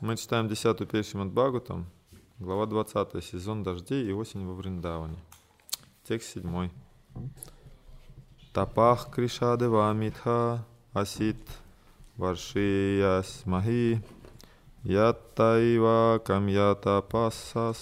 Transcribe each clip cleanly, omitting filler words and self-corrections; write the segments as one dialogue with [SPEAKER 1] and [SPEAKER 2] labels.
[SPEAKER 1] Мы читаем 10-ю песню Шримад Бхагаватам, глава 20, сезон дождей и осень во Вриндаване. Текст 7. Тапах кришадева митха асит варшияс махи ятаива камьята пассас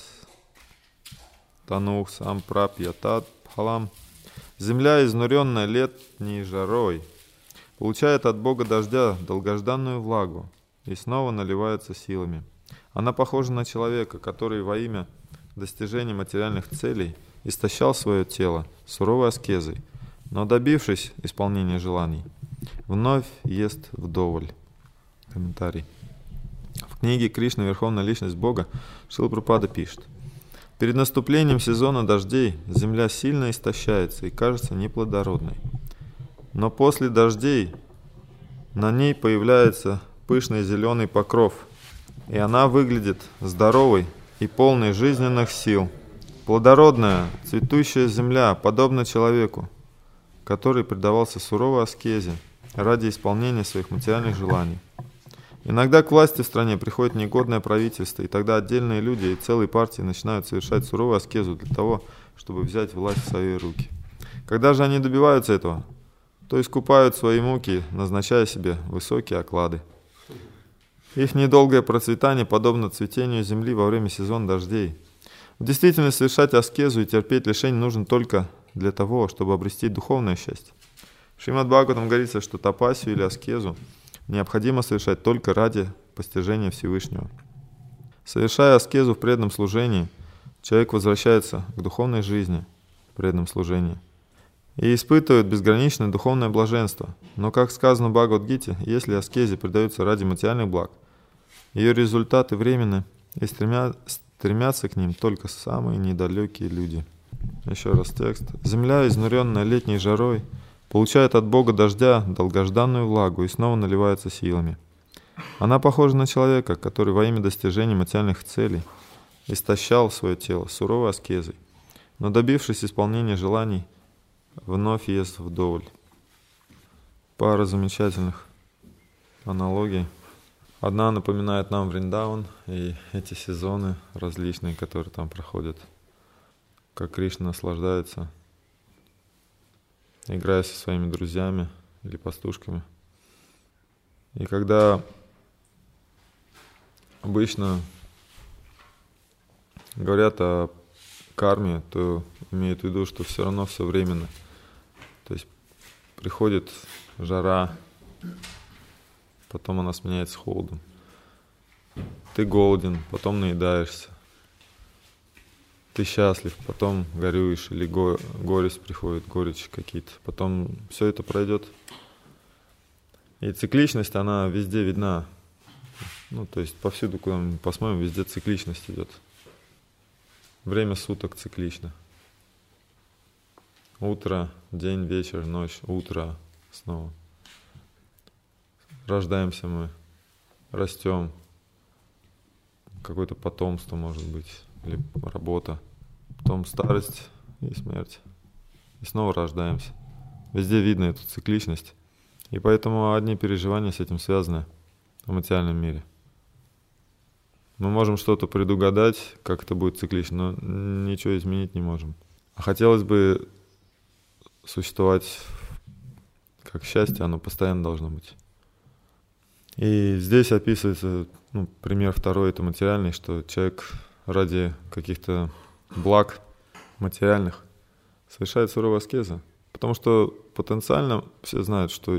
[SPEAKER 1] танух сампрапьятат пхалам. Земля, изнуренная летней жарой, получает от Бога дождя долгожданную влагу и снова наливается силами. Она похожа на человека, который во имя достижения материальных целей истощал свое тело суровой аскезой, но, добившись исполнения желаний, вновь ест вдоволь. Комментарий. В книге «Кришна. Верховная Личность Бога» Шрила Прабхупада пишет: перед наступлением сезона дождей земля сильно истощается и кажется неплодородной. Но после дождей на ней появляется пышный зеленый покров, и она выглядит здоровой и полной жизненных сил. Плодородная, цветущая земля подобна человеку, который предавался суровой аскезе ради исполнения своих материальных желаний. Иногда к власти в стране приходит негодное правительство, и тогда отдельные люди и целые партии начинают совершать суровую аскезу для того, чтобы взять власть в свои руки. Когда же они добиваются этого, то искупают свои муки, назначая себе высокие оклады. Их недолгое процветание подобно цветению земли во время сезона дождей. В действительности совершать аскезу и терпеть лишение нужно только для того, чтобы обрести духовное счастье. В Шримад Бхагаватам говорится, что тапасию или аскезу необходимо совершать только ради постижения Всевышнего. Совершая аскезу в преданном служении, человек возвращается к духовной жизни в преданном служении и испытывает безграничное духовное блаженство. Но, как сказано в Бхагавад-гите, если аскезе предаются ради материальных благ, ее результаты временны, и стремятся к ним только самые недалекие люди. Еще раз текст. Земля, изнуренная летней жарой, получает от Бога дождя долгожданную влагу и снова наливается силами. Она похожа на человека, который во имя достижения материальных целей истощал свое тело суровой аскезой, но, добившись исполнения желаний, вновь ест вдоволь. Пара замечательных аналогий. Одна напоминает нам Вриндаван и эти сезоны различные, которые там проходят. Как Кришна наслаждается, играя со своими друзьями или пастушками. И когда обычно говорят о карме, то имеют в виду, что все равно все временно. То есть приходит жара, потом она сменяется холодом. Ты голоден, потом наедаешься. Ты счастлив, потом горюешь, или горесть приходит, горечь какие-то. Потом все это пройдет. И цикличность, она везде видна. То есть повсюду, куда мы посмотрим, везде цикличность идет. Время суток циклично. Утро, день, вечер, ночь, утро снова. Рождаемся мы, растем. Какое-то потомство, может быть, или работа. Потом старость и смерть. И снова рождаемся. Везде видно эту цикличность. И поэтому одни переживания с этим связаны в материальном мире. Мы можем что-то предугадать, как это будет циклично, но ничего изменить не можем. А хотелось бы существовать как счастье, оно постоянно должно быть. И здесь описывается, пример второй, это материальный, что человек ради каких-то благ материальных совершает суровую аскезу. Потому что потенциально все знают, что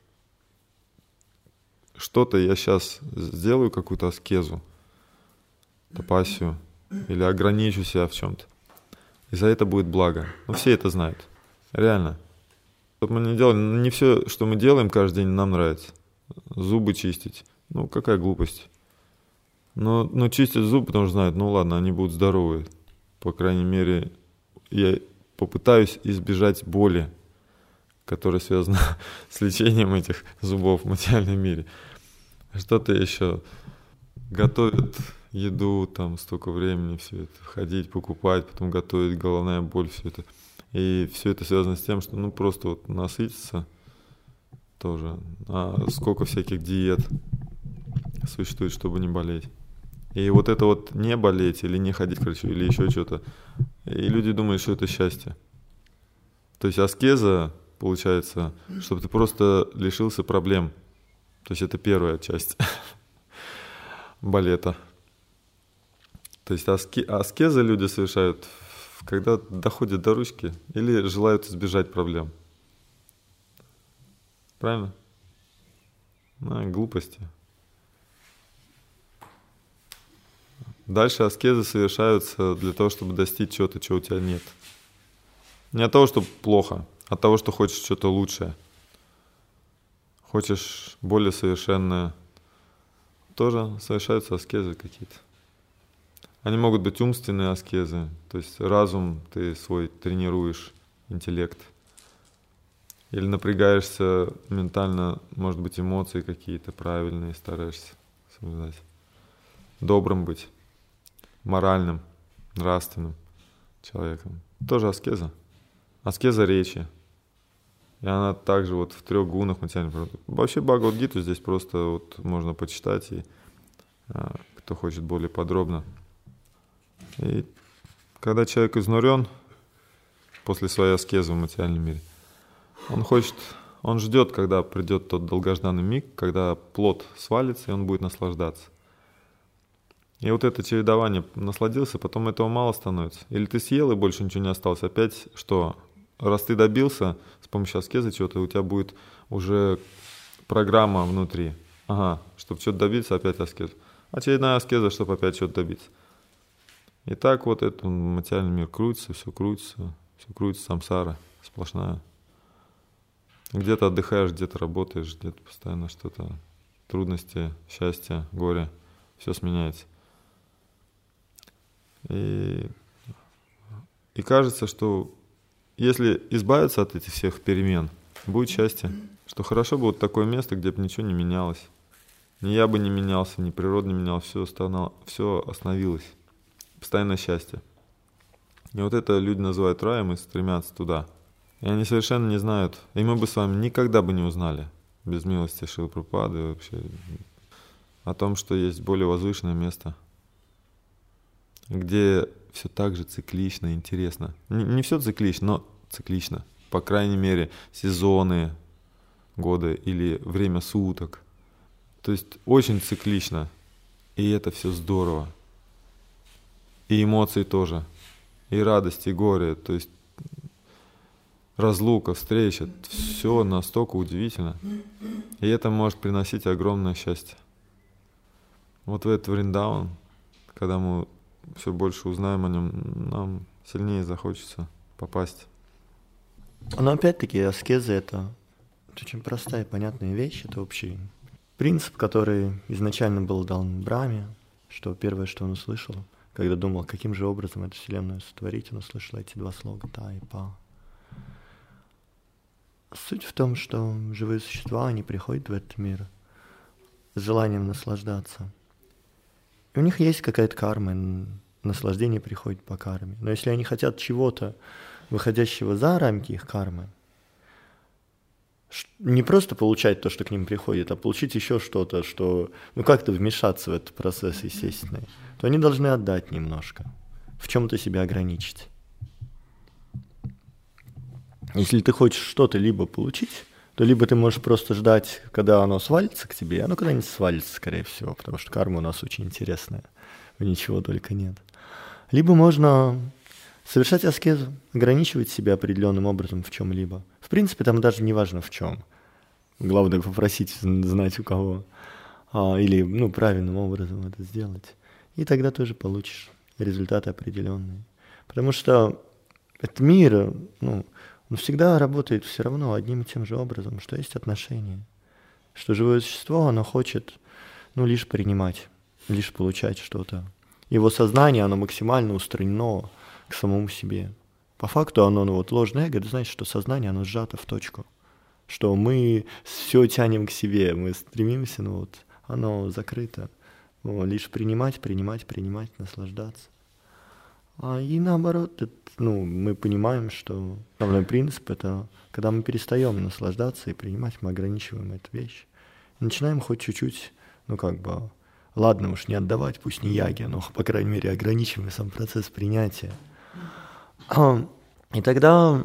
[SPEAKER 1] что-то я сейчас сделаю, какую-то аскезу, тапасию, или ограничу себя в чем-то. И за это будет благо. Все это знают. Реально. Что бы мы ни делали, не все, что мы делаем каждый день, нам нравится. Зубы чистить. Какая глупость. Но чистят зубы, потому что знают, ладно, они будут здоровые. По крайней мере, я попытаюсь избежать боли, которая связана с лечением этих зубов в материальном мире. Что-то еще. Готовят еду, там столько времени, все это, ходить, покупать, потом готовить, головная боль, все это. И все это связано с тем, что просто насытиться тоже. А сколько всяких диет. существует, чтобы не болеть. И вот это вот не болеть или не ходить к врачу, или еще что-то. И люди думают, что это счастье. То есть аскеза, получается, чтобы ты просто лишился проблем. То есть это первая часть балета. То есть аскезы люди совершают, когда доходят до ручки или желают избежать проблем. Правильно? Глупости. Дальше аскезы совершаются для того, чтобы достичь чего-то, чего у тебя нет. Не от того, что плохо, а от того, что хочешь что-то лучшее. Хочешь более совершенное. Тоже совершаются аскезы какие-то. Они могут быть умственные аскезы, то есть разум ты свой тренируешь, интеллект. Или напрягаешься ментально, может быть, эмоции какие-то правильные стараешься соблюдать. Добрым быть, моральным, нравственным человеком. Тоже аскеза. Аскеза речи. И она также вот в 3 гунах материальной природы. Вообще Бхагавад-гиту здесь просто вот можно почитать, и кто хочет более подробно. И когда человек изнурен после своей аскезы в материальном мире, он ждет, когда придет тот долгожданный миг, когда плод свалится, и он будет наслаждаться. И вот это чередование, насладился, потом этого мало становится. Или ты съел, и больше ничего не осталось. Опять что? Раз ты добился с помощью аскезы чего-то, у тебя будет уже программа внутри. Ага, чтобы что-то добиться, опять аскеза. Очередная аскеза, чтобы опять что-то добиться. И так вот этот материальный мир крутится, все крутится, самсара сплошная. Где-то отдыхаешь, где-то работаешь, где-то постоянно что-то, трудности, счастье, горе, все сменяется. И кажется, что если избавиться от этих всех перемен, будет счастье. Что хорошо бы вот такое место, где бы ничего не менялось. Ни я бы не менялся, ни природа не менялась, все остановилось. Постоянное счастье. И вот это люди называют раем и стремятся туда. И они совершенно не знают, и мы бы с вами никогда бы не узнали, без милости Шрилы Прабхупады вообще, о том, что есть более возвышенное место, где все так же циклично, интересно. Не все циклично, но циклично. По крайней мере, сезоны, годы или время суток. То есть очень циклично. И это все здорово. И эмоции тоже. И радость, и горе. То есть разлука, встреча. Все настолько удивительно. И это может приносить огромное счастье. Вот в этот Вриндаван, когда мы все больше узнаем о нем, нам сильнее захочется попасть.
[SPEAKER 2] Но опять-таки аскеза — это очень простая и понятная вещь. Это общий принцип, который изначально был дан Брахме, что первое, что он услышал, когда думал, каким же образом эту вселенную сотворить, он услышал эти 2 слога «та» и «па». Суть в том, что живые существа, они приходят в этот мир с желанием наслаждаться. И у них есть какая-то карма, наслаждение приходит по карме. Но если они хотят чего-то, выходящего за рамки их кармы, не просто получать то, что к ним приходит, а получить еще что-то, что, как-то вмешаться в этот процесс естественный, то они должны отдать немножко, в чем-то себя ограничить. Если ты хочешь что-то либо получить, то либо ты можешь просто ждать, когда оно свалится к тебе, и оно когда-нибудь свалится, скорее всего, потому что карма у нас очень интересная, ничего только нет. Либо можно совершать аскезу, ограничивать себя определенным образом в чем-либо. В принципе, там даже не важно в чем. Главное попросить знать у кого. Или правильным образом это сделать. И тогда тоже получишь результаты определенные. Потому что этот мир, он всегда работает все равно одним и тем же образом, что есть отношения. Что живое существо, оно хочет, лишь принимать, лишь получать что-то. Его сознание, оно максимально устранено к самому себе. По факту оно, ложное эго, это значит, что сознание, оно сжато в точку. Что мы все тянем к себе, мы стремимся, оно закрыто. Лишь принимать, наслаждаться. И наоборот, мы понимаем, что основной принцип — это когда мы перестаем наслаждаться и принимать, мы ограничиваем эту вещь. Начинаем хоть чуть-чуть Ладно уж, не отдавать, пусть не яги, но, по крайней мере, ограничиваем сам процесс принятия. И тогда,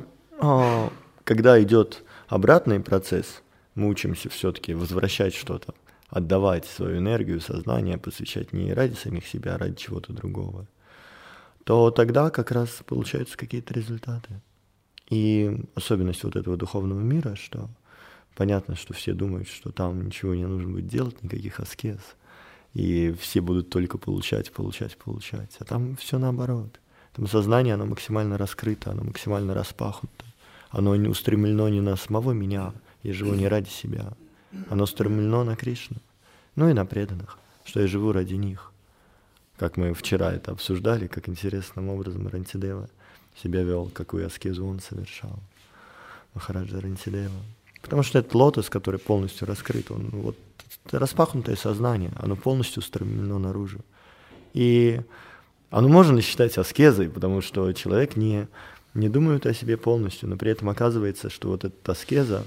[SPEAKER 2] когда идет обратный процесс, мы учимся все-таки возвращать что-то, отдавать свою энергию, сознание, посвящать не ради самих себя, а ради чего-то другого, то тогда как раз получаются какие-то результаты. И особенность вот этого духовного мира, что понятно, что все думают, что там ничего не нужно будет делать, никаких аскез, и все будут только получать, а там все наоборот. Там сознание, оно максимально раскрыто, оно максимально распахнуто, оно не устремлено не на самого меня, я живу не ради себя, оно устремлено на Кришну, ну и на преданных, что я живу ради них. Как мы вчера это обсуждали, как интересным образом Рантидева себя вел, какую аскезу он совершал, Махараджа Рантидева. Потому что это лотос, который полностью раскрыт, он вот распахнутое сознание, оно полностью устремлено наружу. И оно можно считать аскезой, потому что человек не думает о себе полностью, но при этом оказывается, что вот эта аскеза,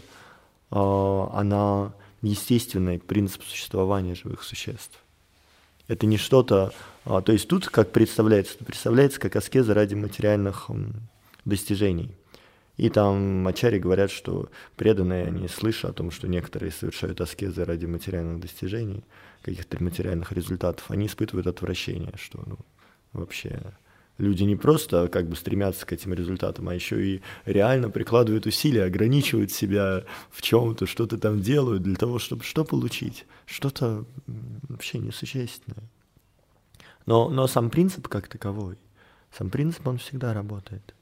[SPEAKER 2] она естественный принцип существования живых существ. Это не что-то... то есть тут как представляется как аскеза ради материальных достижений. И там ачарьи говорят, что преданные, они слышат о том, что некоторые совершают аскезы ради материальных достижений, каких-то материальных результатов, они испытывают отвращение, что вообще люди не просто как бы стремятся к этим результатам, а еще и реально прикладывают усилия, ограничивают себя в чем-то, что-то там делают для того, чтобы что получить? Что-то вообще несущественное. Но сам принцип как таковой, сам принцип, он всегда работает.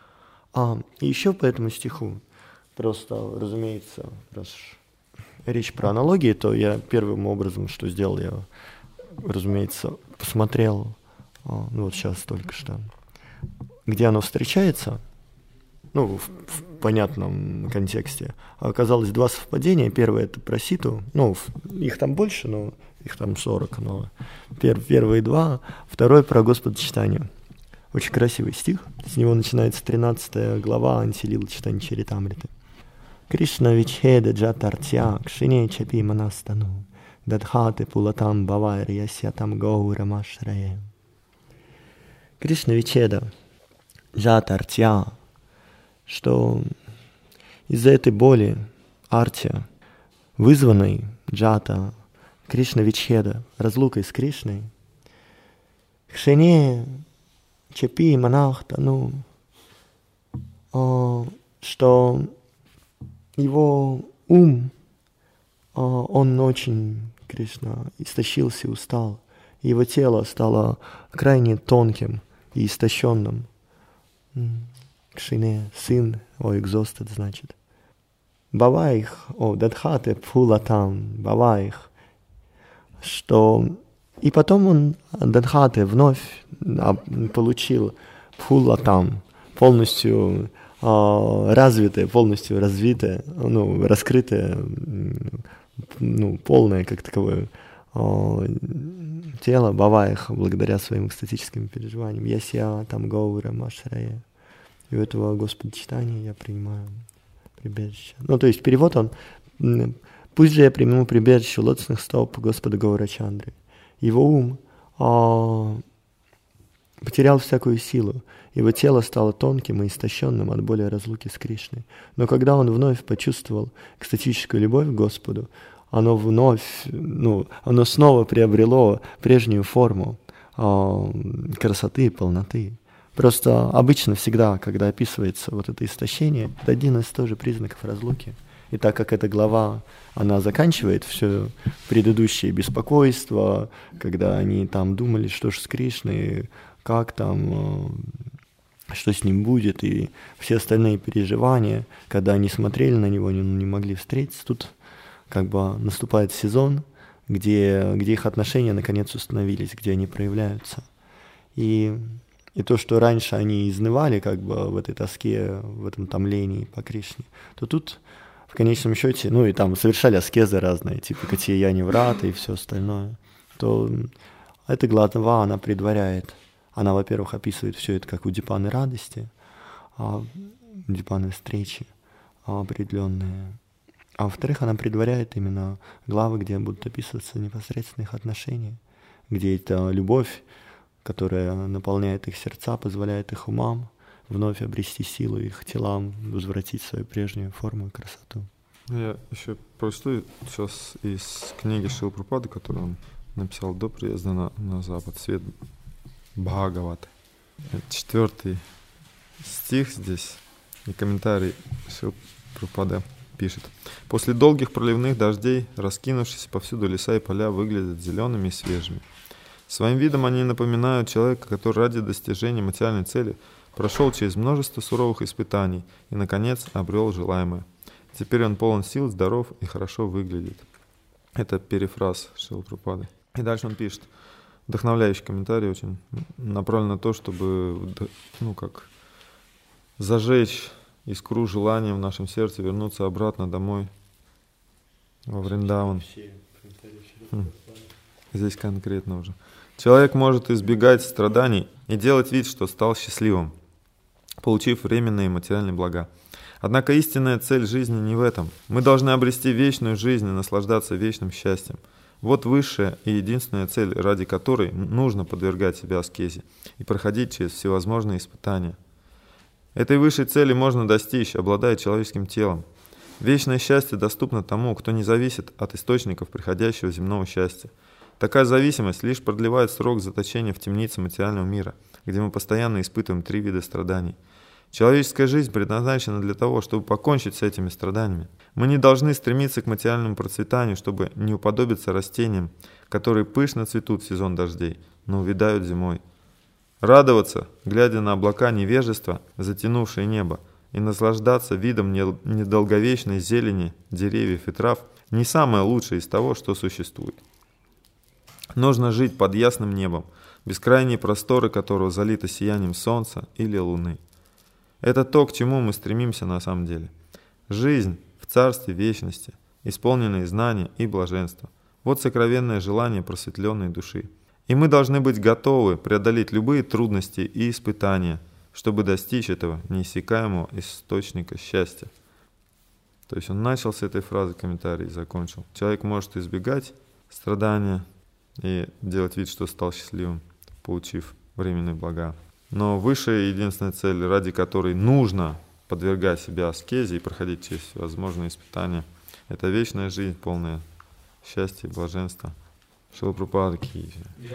[SPEAKER 2] И еще по этому стиху, просто, разумеется, раз речь про аналогии, то я первым образом, что сделал, я, разумеется, посмотрел, вот сейчас только что, где оно встречается, в понятном контексте. Оказалось два совпадения. Первое — это про Ситу, их там больше, но их там 40, но первые два. Второе — про Господа Чайтанью. Очень красивый стих. С него начинается 13 глава Антилила Чайтанья Чаритамриты. Кришна вичхеда джатартья кшине чапи манастану дадхаты пулатам бавайр ясятам гаурамашрае. Кришна вичхеда джатартья, что из-за этой боли артия, вызванной джата, Кришна вичхеда, разлукой с Кришной, кшине чапи манахтану, что его ум, он очень, Кришна, истощился и устал, его тело стало крайне тонким и истощенным. Кшине, сын, exhausted, значит. Бавайх, дадхате пхулатам, бавайх, что... И потом он, Дадхате, вновь получил пхулатам, полностью развитое, полностью развитое, раскрытое, полное, как таковое тело, бавайх, благодаря своим экстатическим переживаниям. Ясья там гаура машрая. И у этого Господа Чайтаньи я принимаю прибежище. То есть перевод он: пусть же я приму прибежище лотосных стоп Господа Гаурачандры. Его ум потерял всякую силу, его тело стало тонким и истощенным от боли разлуки с Кришной. Но когда он вновь почувствовал экстатическую любовь к Господу, оно снова приобрело прежнюю форму красоты и полноты. Просто обычно всегда, когда описывается вот это истощение, это один из тоже признаков разлуки. И так как эта глава, она заканчивает все предыдущее беспокойство, когда они там думали, что же с Кришной, как там, что с ним будет, и все остальные переживания, когда они смотрели на него, не могли встретиться, тут как бы наступает сезон, где их отношения наконец установились, где они проявляются. И то, что раньше они изнывали как бы в этой тоске, в этом томлении по Кришне, то тут в конечном счете, и там совершали аскезы разные, типа Катияни Врата и все остальное, то эта глава, она предваряет. Она, во-первых, описывает все это как удипаны радости, удипаны встречи, определенные А во-вторых, она предваряет именно главы, где будут описываться непосредственно их отношения, где эта любовь, которая наполняет их сердца, позволяет их умам вновь обрести силу, их телам возвратить свою прежнюю форму и красоту.
[SPEAKER 1] Я еще прочту сейчас из книги Шрилы Прабхупады, которую он написал до приезда на Запад, «Свет Бхагаваты». 4 стих здесь, и комментарий Шрилы Прабхупады пишет. После долгих проливных дождей, раскинувшиеся повсюду леса и поля выглядят зелеными и свежими. Своим видом они напоминают человека, который ради достижения материальной цели прошел через множество суровых испытаний и, наконец, обрел желаемое. Теперь он полон сил, здоров и хорошо выглядит. Это перефраз Шрилы Прабхупады. И дальше он пишет. Вдохновляющий комментарий, очень направлен на то, чтобы зажечь искру желания в нашем сердце, вернуться обратно домой, во Вриндаван. Здесь конкретно уже. Человек может избегать страданий и делать вид, что стал счастливым, получив временные материальные блага. Однако истинная цель жизни не в этом. Мы должны обрести вечную жизнь и наслаждаться вечным счастьем. Вот высшая и единственная цель, ради которой нужно подвергать себя аскезе и проходить через всевозможные испытания. Этой высшей цели можно достичь, обладая человеческим телом. Вечное счастье доступно тому, кто не зависит от источников приходящего земного счастья. Такая зависимость лишь продлевает срок заточения в темнице материального мира, где мы постоянно испытываем 3 вида страданий. Человеческая жизнь предназначена для того, чтобы покончить с этими страданиями. Мы не должны стремиться к материальному процветанию, чтобы не уподобиться растениям, которые пышно цветут в сезон дождей, но увядают зимой. Радоваться, глядя на облака невежества, затянувшие небо, и наслаждаться видом недолговечной зелени деревьев и трав не самое лучшее из того, что существует. Нужно жить под ясным небом, бескрайние просторы которого залиты сиянием солнца или луны. Это то, к чему мы стремимся на самом деле. Жизнь в царстве вечности, исполненной знания и блаженства. Вот сокровенное желание просветленной души. И мы должны быть готовы преодолеть любые трудности и испытания, чтобы достичь этого неиссякаемого источника счастья. То есть он начал с этой фразы комментарий и закончил. Человек может избегать страдания и делать вид, что стал счастливым, получив временные блага. Но высшая и единственная цель, ради которой нужно подвергать себя аскезе и проходить через возможные испытания, это вечная жизнь, полная счастья и блаженства. Шрила Прабхупада ки.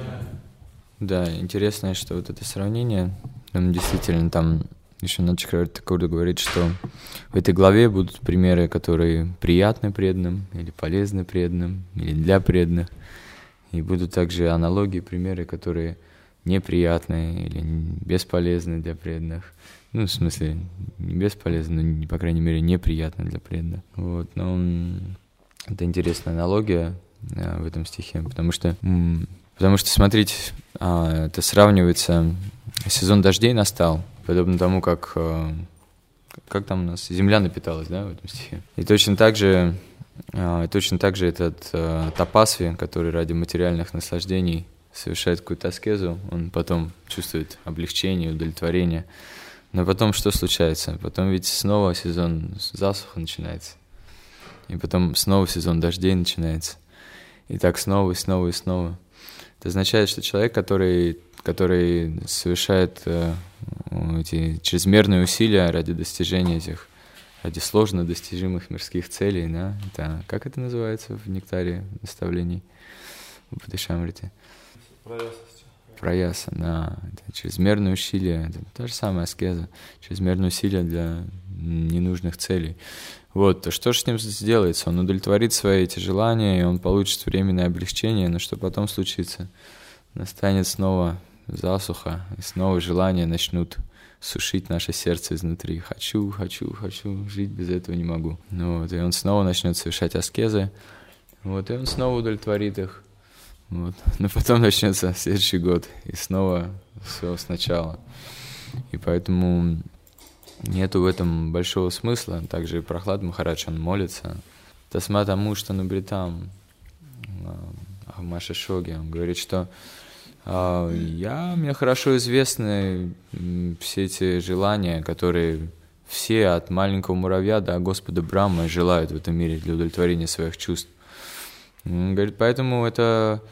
[SPEAKER 3] Да, интересно, что вот это сравнение, действительно, там еще Начакраварти Такур говорит, что в этой главе будут примеры, которые приятны преданным, или полезны преданным, или для преданных. И будут также аналогии, примеры, которые неприятные или бесполезны для преданных. Ну, в смысле, не бесполезны, но, по крайней мере, неприятны для преданных. Вот, но это интересная аналогия в этом стихе, потому что смотрите, это сравнивается, сезон дождей настал, подобно тому, как там у нас земля напиталась, да, в этом стихе. И точно так же этот тапасви, который ради материальных наслаждений совершает какую-то аскезу, он потом чувствует облегчение, удовлетворение. Но потом что случается? Потом ведь снова сезон засуха начинается. И потом снова сезон дождей начинается. И так снова, и снова, и снова. Это означает, что человек, который совершает эти чрезмерные усилия ради достижения ради сложно достижимых мирских целей, да, это, как это называется в нектаре наставлений в Упадешамрите? Праяса, да. Это чрезмерные усилия, это та же самая аскеза, чрезмерные усилия для ненужных целей. Вот, то что же с ним сделается? Он удовлетворит свои эти желания, и он получит временное облегчение, но что потом случится? Настанет снова засуха, и снова желания начнут сушить наше сердце изнутри. Хочу, хочу, хочу, жить без этого не могу. Вот, и он снова начнет совершать аскезы, вот, и он снова удовлетворит их. Вот. Но потом начнется следующий год, и снова все сначала. И поэтому нету в этом большого смысла. Также и Прахлад Махарадж, он молится. Тасмат амуштану бритам Ахмаша Шоги. Он говорит, что мне хорошо известны все эти желания, которые все от маленького муравья до Господа Брахмы желают в этом мире для удовлетворения своих чувств. Он говорит, поэтому это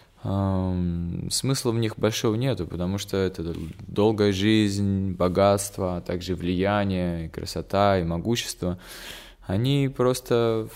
[SPEAKER 3] смысла в них большого нету, потому что это долгая жизнь, богатство, а также влияние, и красота, и могущество. Они просто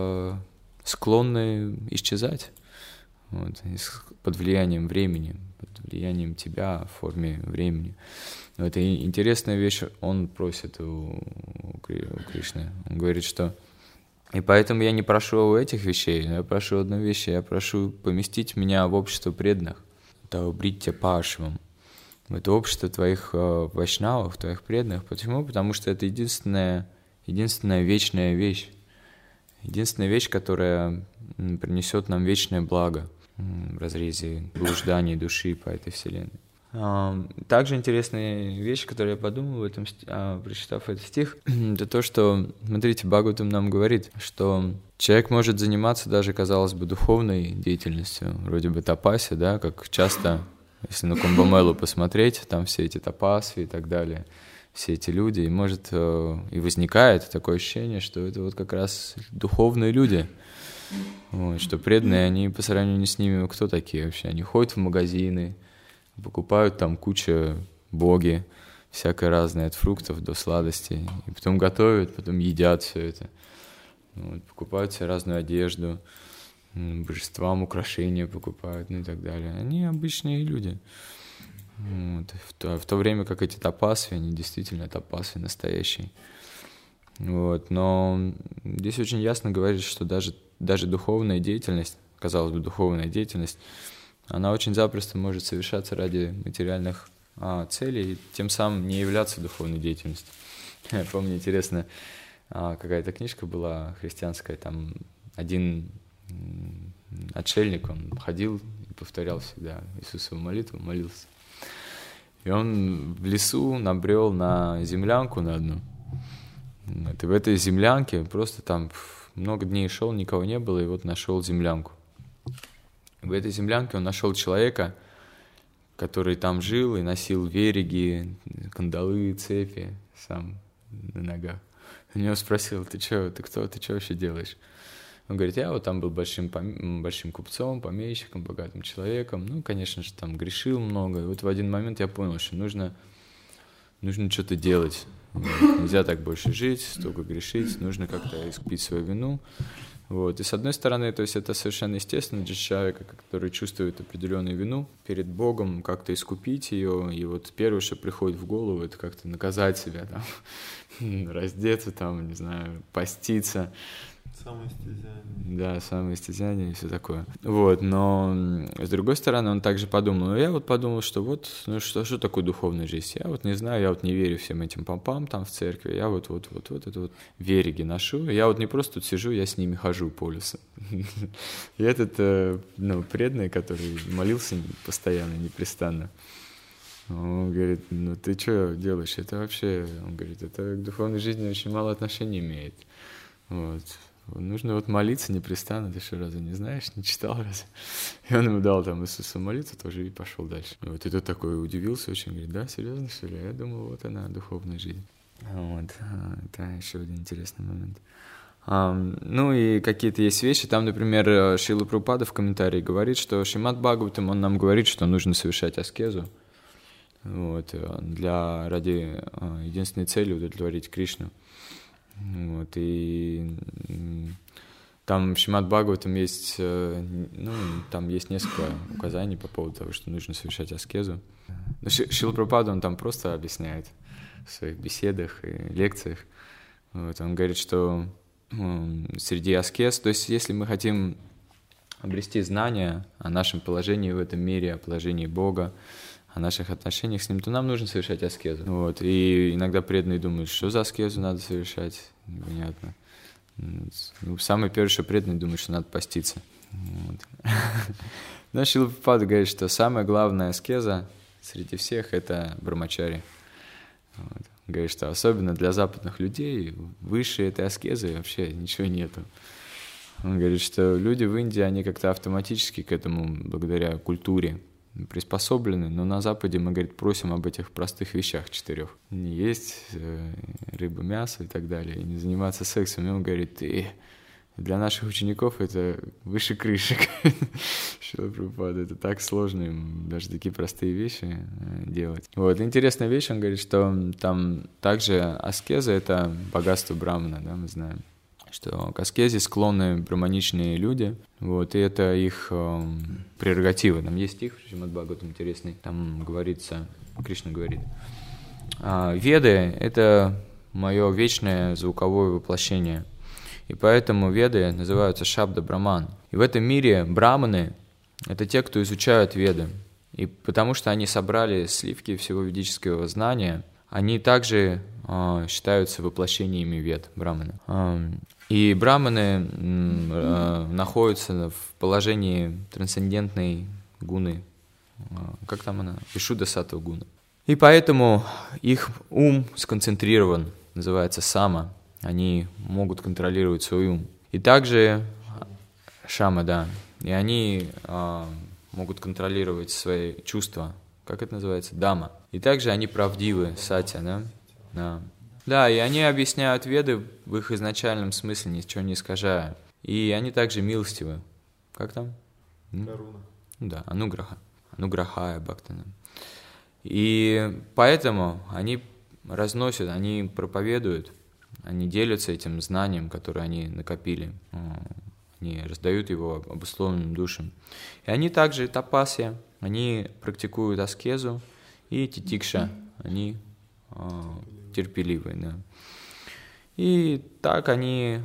[SPEAKER 3] склонны исчезать вот, под влиянием времени, под влиянием тебя в форме времени. Это интересная вещь, он просит у Кришны. Он говорит, что и поэтому я не прошу у этих вещей, но я прошу одну вещь, я прошу поместить меня в общество преданных, Бритья Пашвам, в это общество твоих вайшнавов, твоих преданных. Почему? Потому что это единственная вечная вещь, единственная вещь, которая принесет нам вечное благо в разрезе блужданий души по этой вселенной. Также интересная вещь, которую я подумал, прочитав этот стих, это то, что, смотрите, Бхагаватам нам говорит, что человек может заниматься даже, казалось бы, духовной деятельностью, вроде бы тапаси, да, как часто, если на Кумбамелу посмотреть, там все эти тапаси и так далее, все эти люди, и может, и возникает такое ощущение, что это вот как раз духовные люди, вот, что преданные, они по сравнению с ними, кто такие вообще? Они ходят в магазины, покупают там куча боги, всякое разное, от фруктов до сладостей, и потом готовят, потом едят все это. Вот, покупают себе разную одежду, божествам украшения покупают, ну и так далее. Они обычные люди. Вот. В то время как эти тапасви, они действительно тапасви настоящие. Вот. Но здесь очень ясно говорится, что даже духовная деятельность, казалось бы, духовная деятельность, она очень запросто может совершаться ради материальных целей и тем самым не являться духовной деятельностью. Я помню, интересно, какая-то книжка была христианская, там один отшельник, он ходил и повторял всегда Иисусову молитву, молился. И он в лесу набрел на землянку на одну. И в этой землянке просто там много дней шел, никого не было, и вот нашел землянку. В этой землянке он нашел человека, который там жил и носил вериги, кандалы, цепи сам на ногах. У него спросил, ты кто, ты что вообще делаешь? Он говорит, я вот там был большим купцом, помещиком, богатым человеком. Ну, конечно же, там грешил много. И вот в один момент я понял, что нужно что-то делать. Нельзя так больше жить, столько грешить, нужно как-то искупить свою вину. Вот. И с одной стороны, то есть это совершенно естественно для человека, который чувствует определенную вину перед Богом, как-то искупить ее. И вот первое, что приходит в голову, это как-то наказать себя, там, раздеться, там, не знаю, поститься.
[SPEAKER 1] Самоистязание.
[SPEAKER 3] Да, самоистязание и все такое. Вот, но с другой стороны, он также подумал, я вот подумал, что вот, ну что такое духовная жизнь? Я вот не знаю, я вот не верю всем этим попам там в церкви, я вот это вот вериги ношу, я вот не просто тут сижу, я с ними хожу по лесу. И этот, преданный, который молился постоянно, непрестанно, он говорит, ну ты что делаешь? Это вообще, он говорит, это к духовной жизни очень мало отношения имеет. Вот. Нужно вот молиться непрестанно, ты что, разве не знаешь, не читал разве? И он ему дал там Иисусу молитву тоже и пошел дальше. Вот, и тот такой удивился очень, говорит, да, серьезно, что ли? Я думал, вот она, духовная жизнь. Вот, это еще один интересный момент. Ну и какие-то есть вещи, там, например, Шрила Прабхупада в комментарии говорит, что Шримад Бхагаватам, он нам говорит, что нужно совершать аскезу, вот, ради единственной цели удовлетворить Кришну. Вот, и там в Шримад Бхагаватам есть, там есть несколько указаний по поводу того, что нужно совершать аскезу. Но Шрила Прабхупада, он там просто объясняет в своих беседах и лекциях. Вот, он говорит, что среди аскез, то есть если мы хотим обрести знания о нашем положении в этом мире, о положении Бога, о наших отношениях с Ним, то нам нужно совершать аскезу. Вот. И иногда преданные думают, что за аскезу надо совершать, непонятно. Самый первый, что преданные думают, что надо поститься. Вот. Но Шрила Прабхупада говорит, что самая главная аскеза среди всех — это брамачари. Вот. Говорит, что особенно для западных людей выше этой аскезы вообще ничего нету. Он говорит, что люди в Индии, они как-то автоматически к этому, благодаря культуре, приспособлены, но на Западе мы, говорит, просим об этих простых вещах 4. Не есть рыбу, мясо и так далее, и не заниматься сексом. И он говорит, для наших учеников это выше крыши. Шрила Прабхупада, это так сложно им даже такие простые вещи делать. Вот, интересная вещь, он говорит, что там также аскеза — это богатство брамана, да, мы знаем, что к аскезе склонны браманичные люди, вот, и это их прерогатива. Там есть стих в Шримад Бхагаватам интересный, там говорится, Кришна говорит, «Веды — это мое вечное звуковое воплощение». И поэтому веды называются Шабда Браман. И в этом мире браманы — это те, кто изучают веды. И потому что они собрали сливки всего ведического знания, они также считаются воплощениями вед, браманы. И браманы находятся в положении трансцендентной гуны. Как там она? Вишудда саттва гуна. И поэтому их ум сконцентрирован, называется сама. Они могут контролировать свой ум. И также шама, да. И они могут контролировать свои чувства. Как это называется? Дама. И также они правдивы, сатья, да? Да. Да, и они объясняют веды в их изначальном смысле, ничего не искажая. И они также милостивы. Как там?
[SPEAKER 1] Каруна.
[SPEAKER 3] Да, ануграха. Ануграхая бхактана. И поэтому они разносят, они проповедуют, они делятся этим знанием, которое они накопили. Они раздают его обусловленным душам. И они также тапасья, они практикуют аскезу, и титикша, они терпеливые. Да. И так они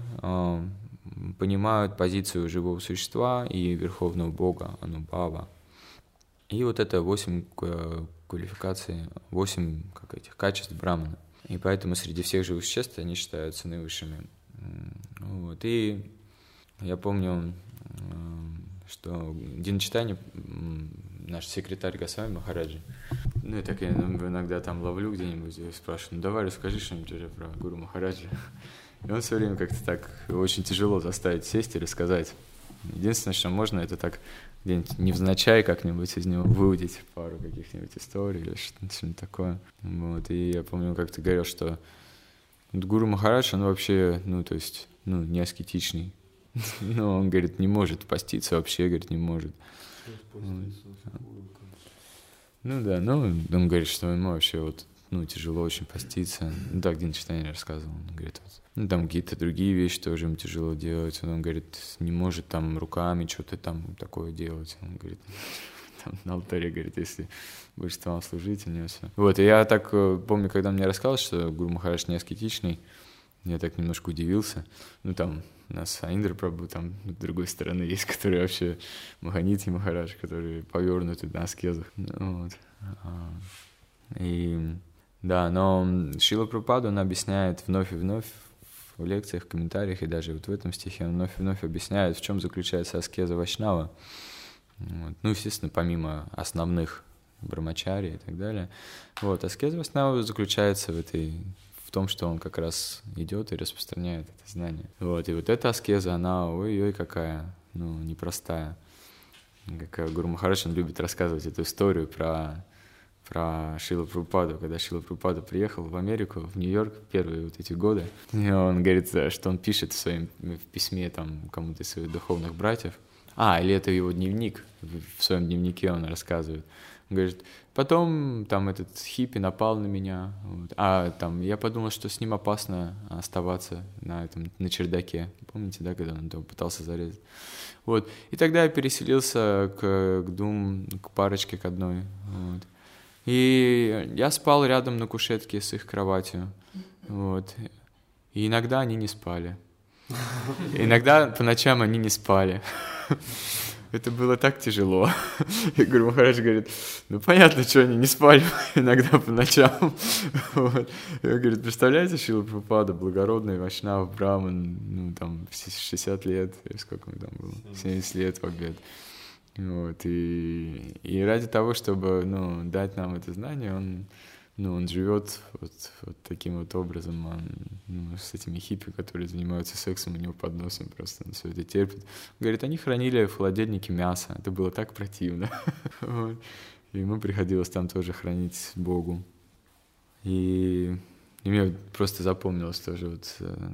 [SPEAKER 3] понимают позицию живого существа и верховного бога, анубхава. И вот это 8 квалификаций, 8 качеств брамана. И поэтому среди всех живых существ они считаются наивысшими. Вот. И я помню, что Динчитани, наш секретарь Госвами Махараджи, ну и так я иногда там ловлю где-нибудь и спрашиваю, ну давай расскажи что-нибудь уже про Гуру Махараджи. И он все время как-то так очень тяжело заставить сесть и рассказать. Единственное, что можно, это так где-нибудь невзначай как-нибудь из него выудить пару каких-нибудь историй или что-нибудь такое. Вот. И я помню, как ты говорил, что Гуру Махарадж, он вообще, не аскетичный. Ну, он, говорит, не может поститься вообще, говорит, не может. Ну да, он говорит, что ему вообще тяжело очень поститься. Ну так Динчитани рассказывал, он говорит, там какие-то другие вещи тоже ему тяжело делать. Он говорит, не может там руками что-то там такое делать. Он говорит, там на алтаре, говорит, если будешь вам служить, у него все. Вот, и я так помню, когда мне рассказал, что Гуру Махарадж не аскетичный, я так немножко удивился. Ну там у нас Аиндра Прабху, там с другой стороны есть, которые вообще Маханити Махарадж, которые повернуты на аскезах. Вот. И да, но Шрила Прабхупада, он объясняет вновь и вновь в лекциях, в комментариях, и даже вот в этом стихе он вновь и вновь объясняет, в чем заключается аскеза Вайшнава. Вот. Ну, естественно, помимо основных брамачари и так далее. Вот, аскеза Вайшнава заключается в том, что он как раз идет и распространяет это знание. Вот, и вот эта аскеза, она, ой-ой, какая, непростая. Как Гуру Махарадж, он любит рассказывать эту историю про Шрилу Прабхупаду, когда Шрила Прабхупада приехал в Америку, в Нью-Йорк, первые вот эти годы. И он говорит, что он пишет в письме там кому-то из своих духовных братьев. Или это его дневник, в своем дневнике он рассказывает. Он говорит, потом там этот хиппи напал на меня, вот. Я подумал, что с ним опасно оставаться на чердаке. Помните, да, когда он его пытался зарезать? Вот. И тогда я переселился к парочке, к одной. Вот. И я спал рядом на кушетке с их кроватью. Вот. И иногда они не спали. Иногда по ночам они не спали. Это было так тяжело. И Гуру Махарадж говорит, понятно, что они не спали иногда по ночам. Вот. И он говорит, представляете, Шрила Прабхупада, благородный вайшнав, браман, там 60 лет, сколько ему там было, 70 лет в обед. Вот. И ради того, чтобы дать нам это знание, он ну, он живет вот таким вот образом, с этими хиппи, которые занимаются сексом у него под носом, просто он все это терпит. Говорит, они хранили в холодильнике мясо, это было так противно. И ему приходилось там тоже хранить Богу. И мне просто запомнилось тоже вот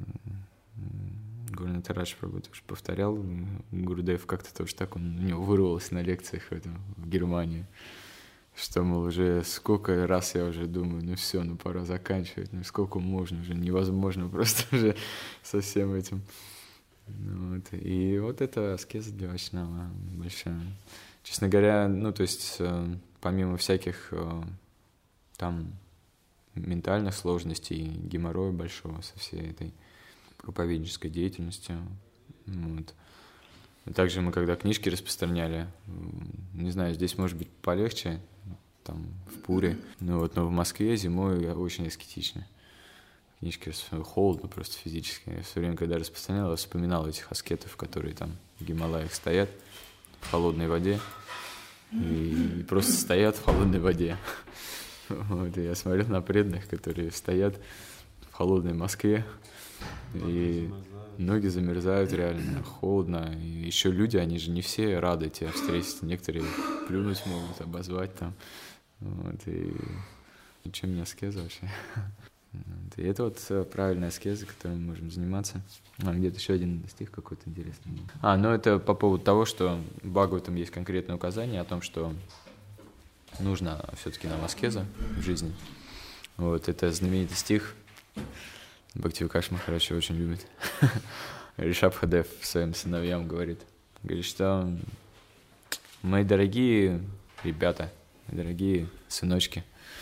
[SPEAKER 3] Гуру Тарадж Прабху тоже повторял, Гурудев как-то тоже так, у него вырвалось на лекциях в Германии, что, мол, уже сколько раз я уже думаю, ну все, ну пора заканчивать, ну сколько можно, уже невозможно просто уже со всем этим. Вот. И вот это аскеза для вайшнава большая. Честно говоря, ну то есть помимо всяких там ментальных сложностей, геморроя большого со всей этой проповеднической деятельностью. Вот. Также мы, когда книжки распространяли, не знаю, здесь может быть полегче, там, в Пуре, но в Москве зимой очень аскетично. Книжки холодно просто физически. Я все время, когда распространял, я вспоминал этих аскетов, которые там в Гималаях стоят в холодной воде и просто стоят в холодной воде. Вот, и я смотрю на преданных, которые стоят в холодной Москве, и ноги замерзают реально, холодно. И еще люди, они же не все рады тебя встретить. Некоторые плюнуть могут, обозвать там. Вот, и чем не аскеза вообще? Вот, и это вот правильная аскеза, которой мы можем заниматься. Где-то еще один стих какой-то интересный. Ну это по поводу того, что в Бхагаватам есть конкретное указание о том, что нужно все-таки нам аскеза в жизни. Вот, это знаменитый стих. Бхактивикаш Махарадж очень любит. Ришабхадев своим сыновьям говорит, что мои дорогие ребята, мои дорогие сыночки,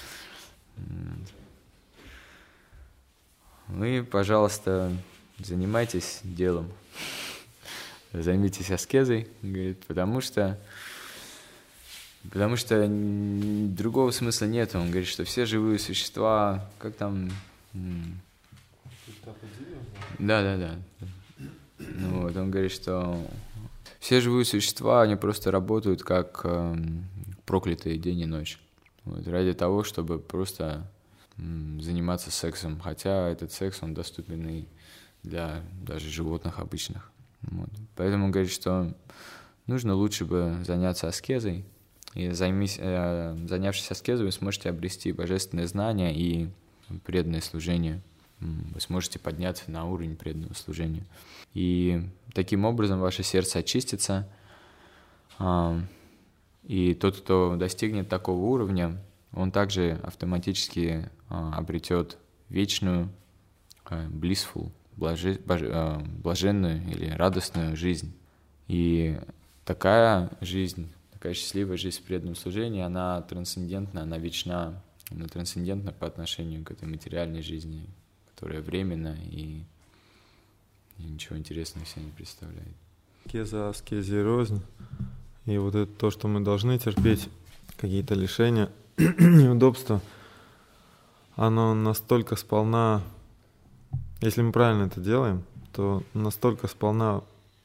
[SPEAKER 3] вы, пожалуйста, занимайтесь делом, займитесь аскезой, говорит, потому что другого смысла нет. Он говорит, что все живые существа, как там... Да. Ну, вот, он говорит, что все живые существа, они просто работают как проклятые день и ночь. Вот, ради того, чтобы просто заниматься сексом. Хотя этот секс, он доступен и для даже животных обычных. Вот. Поэтому он говорит, что нужно лучше бы заняться аскезой. И занявшись аскезой, вы сможете обрести божественные знания и преданное служение. Вы сможете подняться на уровень преданного служения. И таким образом ваше сердце очистится. И тот, кто достигнет такого уровня, он также автоматически обретет вечную, blissful, блаженную или радостную жизнь. И такая жизнь, такая счастливая жизнь в преданном служении, она трансцендентна, она вечна, она трансцендентна по отношению к этой материальной жизни, которая временна и ничего интересного себе не представляет.
[SPEAKER 1] Аскеза, аскезия рознь. И вот это то, что мы должны терпеть, какие-то лишения, неудобства, оно настолько сполна, если мы правильно это делаем, то настолько сполна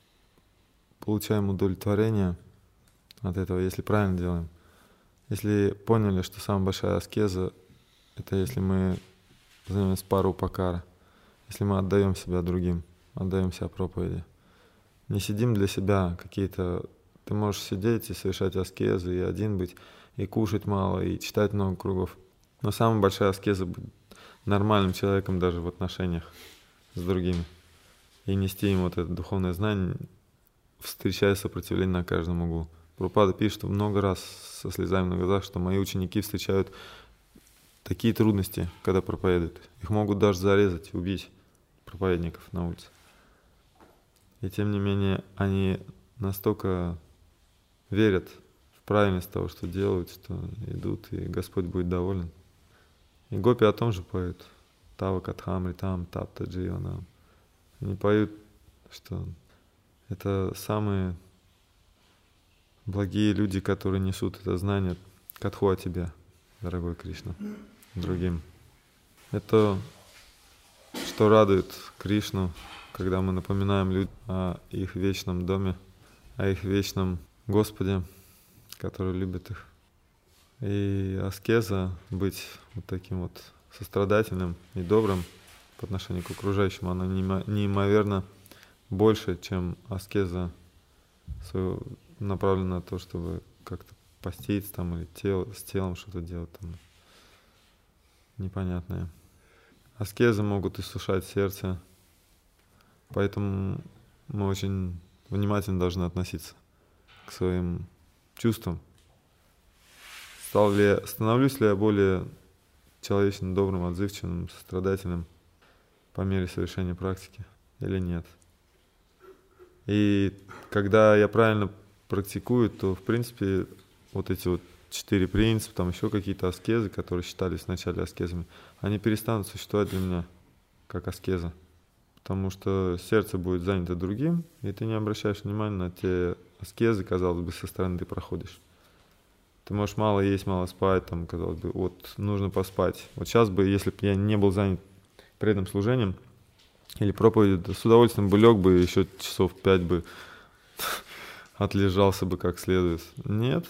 [SPEAKER 1] получаем удовлетворение от этого, если правильно делаем. Если поняли, что самая большая аскеза — это если мы занимаемся парупакара, если мы отдаем себя другим, отдаем себя проповеди. Не сидим для себя какие-то... Ты можешь сидеть и совершать аскезы, и один быть, и кушать мало, и читать много кругов. Но самая большая аскеза — быть нормальным человеком даже в отношениях с другими. И нести им вот это духовное знание, встречая сопротивление на каждом углу. Прабхупада пишет много раз со слезами на глазах, что мои ученики встречают такие трудности, когда проповедуют. Их могут даже зарезать, убить, проповедников на улице. И тем не менее, они настолько верят в правильность того, что делают, что идут, и Господь будет доволен. И гопи о том же поют. Тава катхам ритам тапта дживанам. Они поют, что это самые благие люди, которые несут это знание, катху о тебе, дорогой Кришна, другим. Это что радует Кришну, когда мы напоминаем людям о их вечном доме, о их вечном Господе, который любит их. И аскеза, быть вот таким вот сострадательным и добрым по отношению к окружающим, она неимоверно больше, чем аскеза направлена на то, чтобы как-то поститься там или с телом что-то делать там непонятное. Аскезы могут иссушать сердце, поэтому мы очень внимательно должны относиться к своим чувствам. Становлюсь ли я более человечным, добрым, отзывчивым, сострадательным по мере совершения практики или нет? И когда я правильно практикую, то, в принципе, вот эти вот 4 принципа, там еще какие-то аскезы, которые считались вначале аскезами, они перестанут существовать для меня как аскеза. Потому что сердце будет занято другим, и ты не обращаешь внимания на те аскезы, казалось бы, со стороны ты проходишь. Ты можешь мало есть, мало спать, там, казалось бы, вот нужно поспать. Вот сейчас бы, если бы я не был занят преданным служением или проповедью, с удовольствием бы лег бы, еще часов 5 бы отлежался бы как следует. Нет.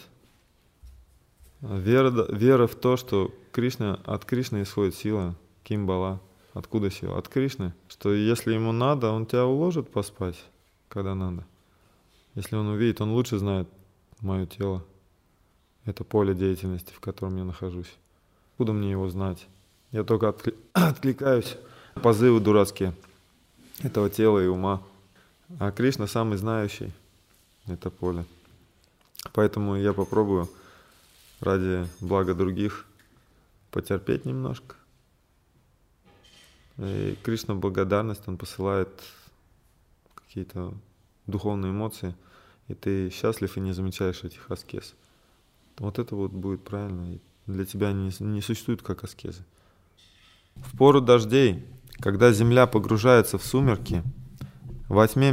[SPEAKER 1] Вера в то, что от Кришны исходит сила, Кимбала. Откуда сила? От Кришны. Что если ему надо, он тебя уложит поспать, когда надо. Если он увидит, он лучше знает мое тело. Это поле деятельности, в котором я нахожусь. Откуда мне его знать? Я только откликаюсь на позывы дурацкие этого тела и ума. А Кришна самый знающий это поле. Поэтому я попробую ради блага других потерпеть немножко. И Кришна благодарность, он посылает какие-то духовные эмоции, и ты счастлив и не замечаешь этих аскез. Вот это вот будет правильно. И для тебя не существует как аскезы. В пору дождей, когда земля погружается в сумерки, во тьме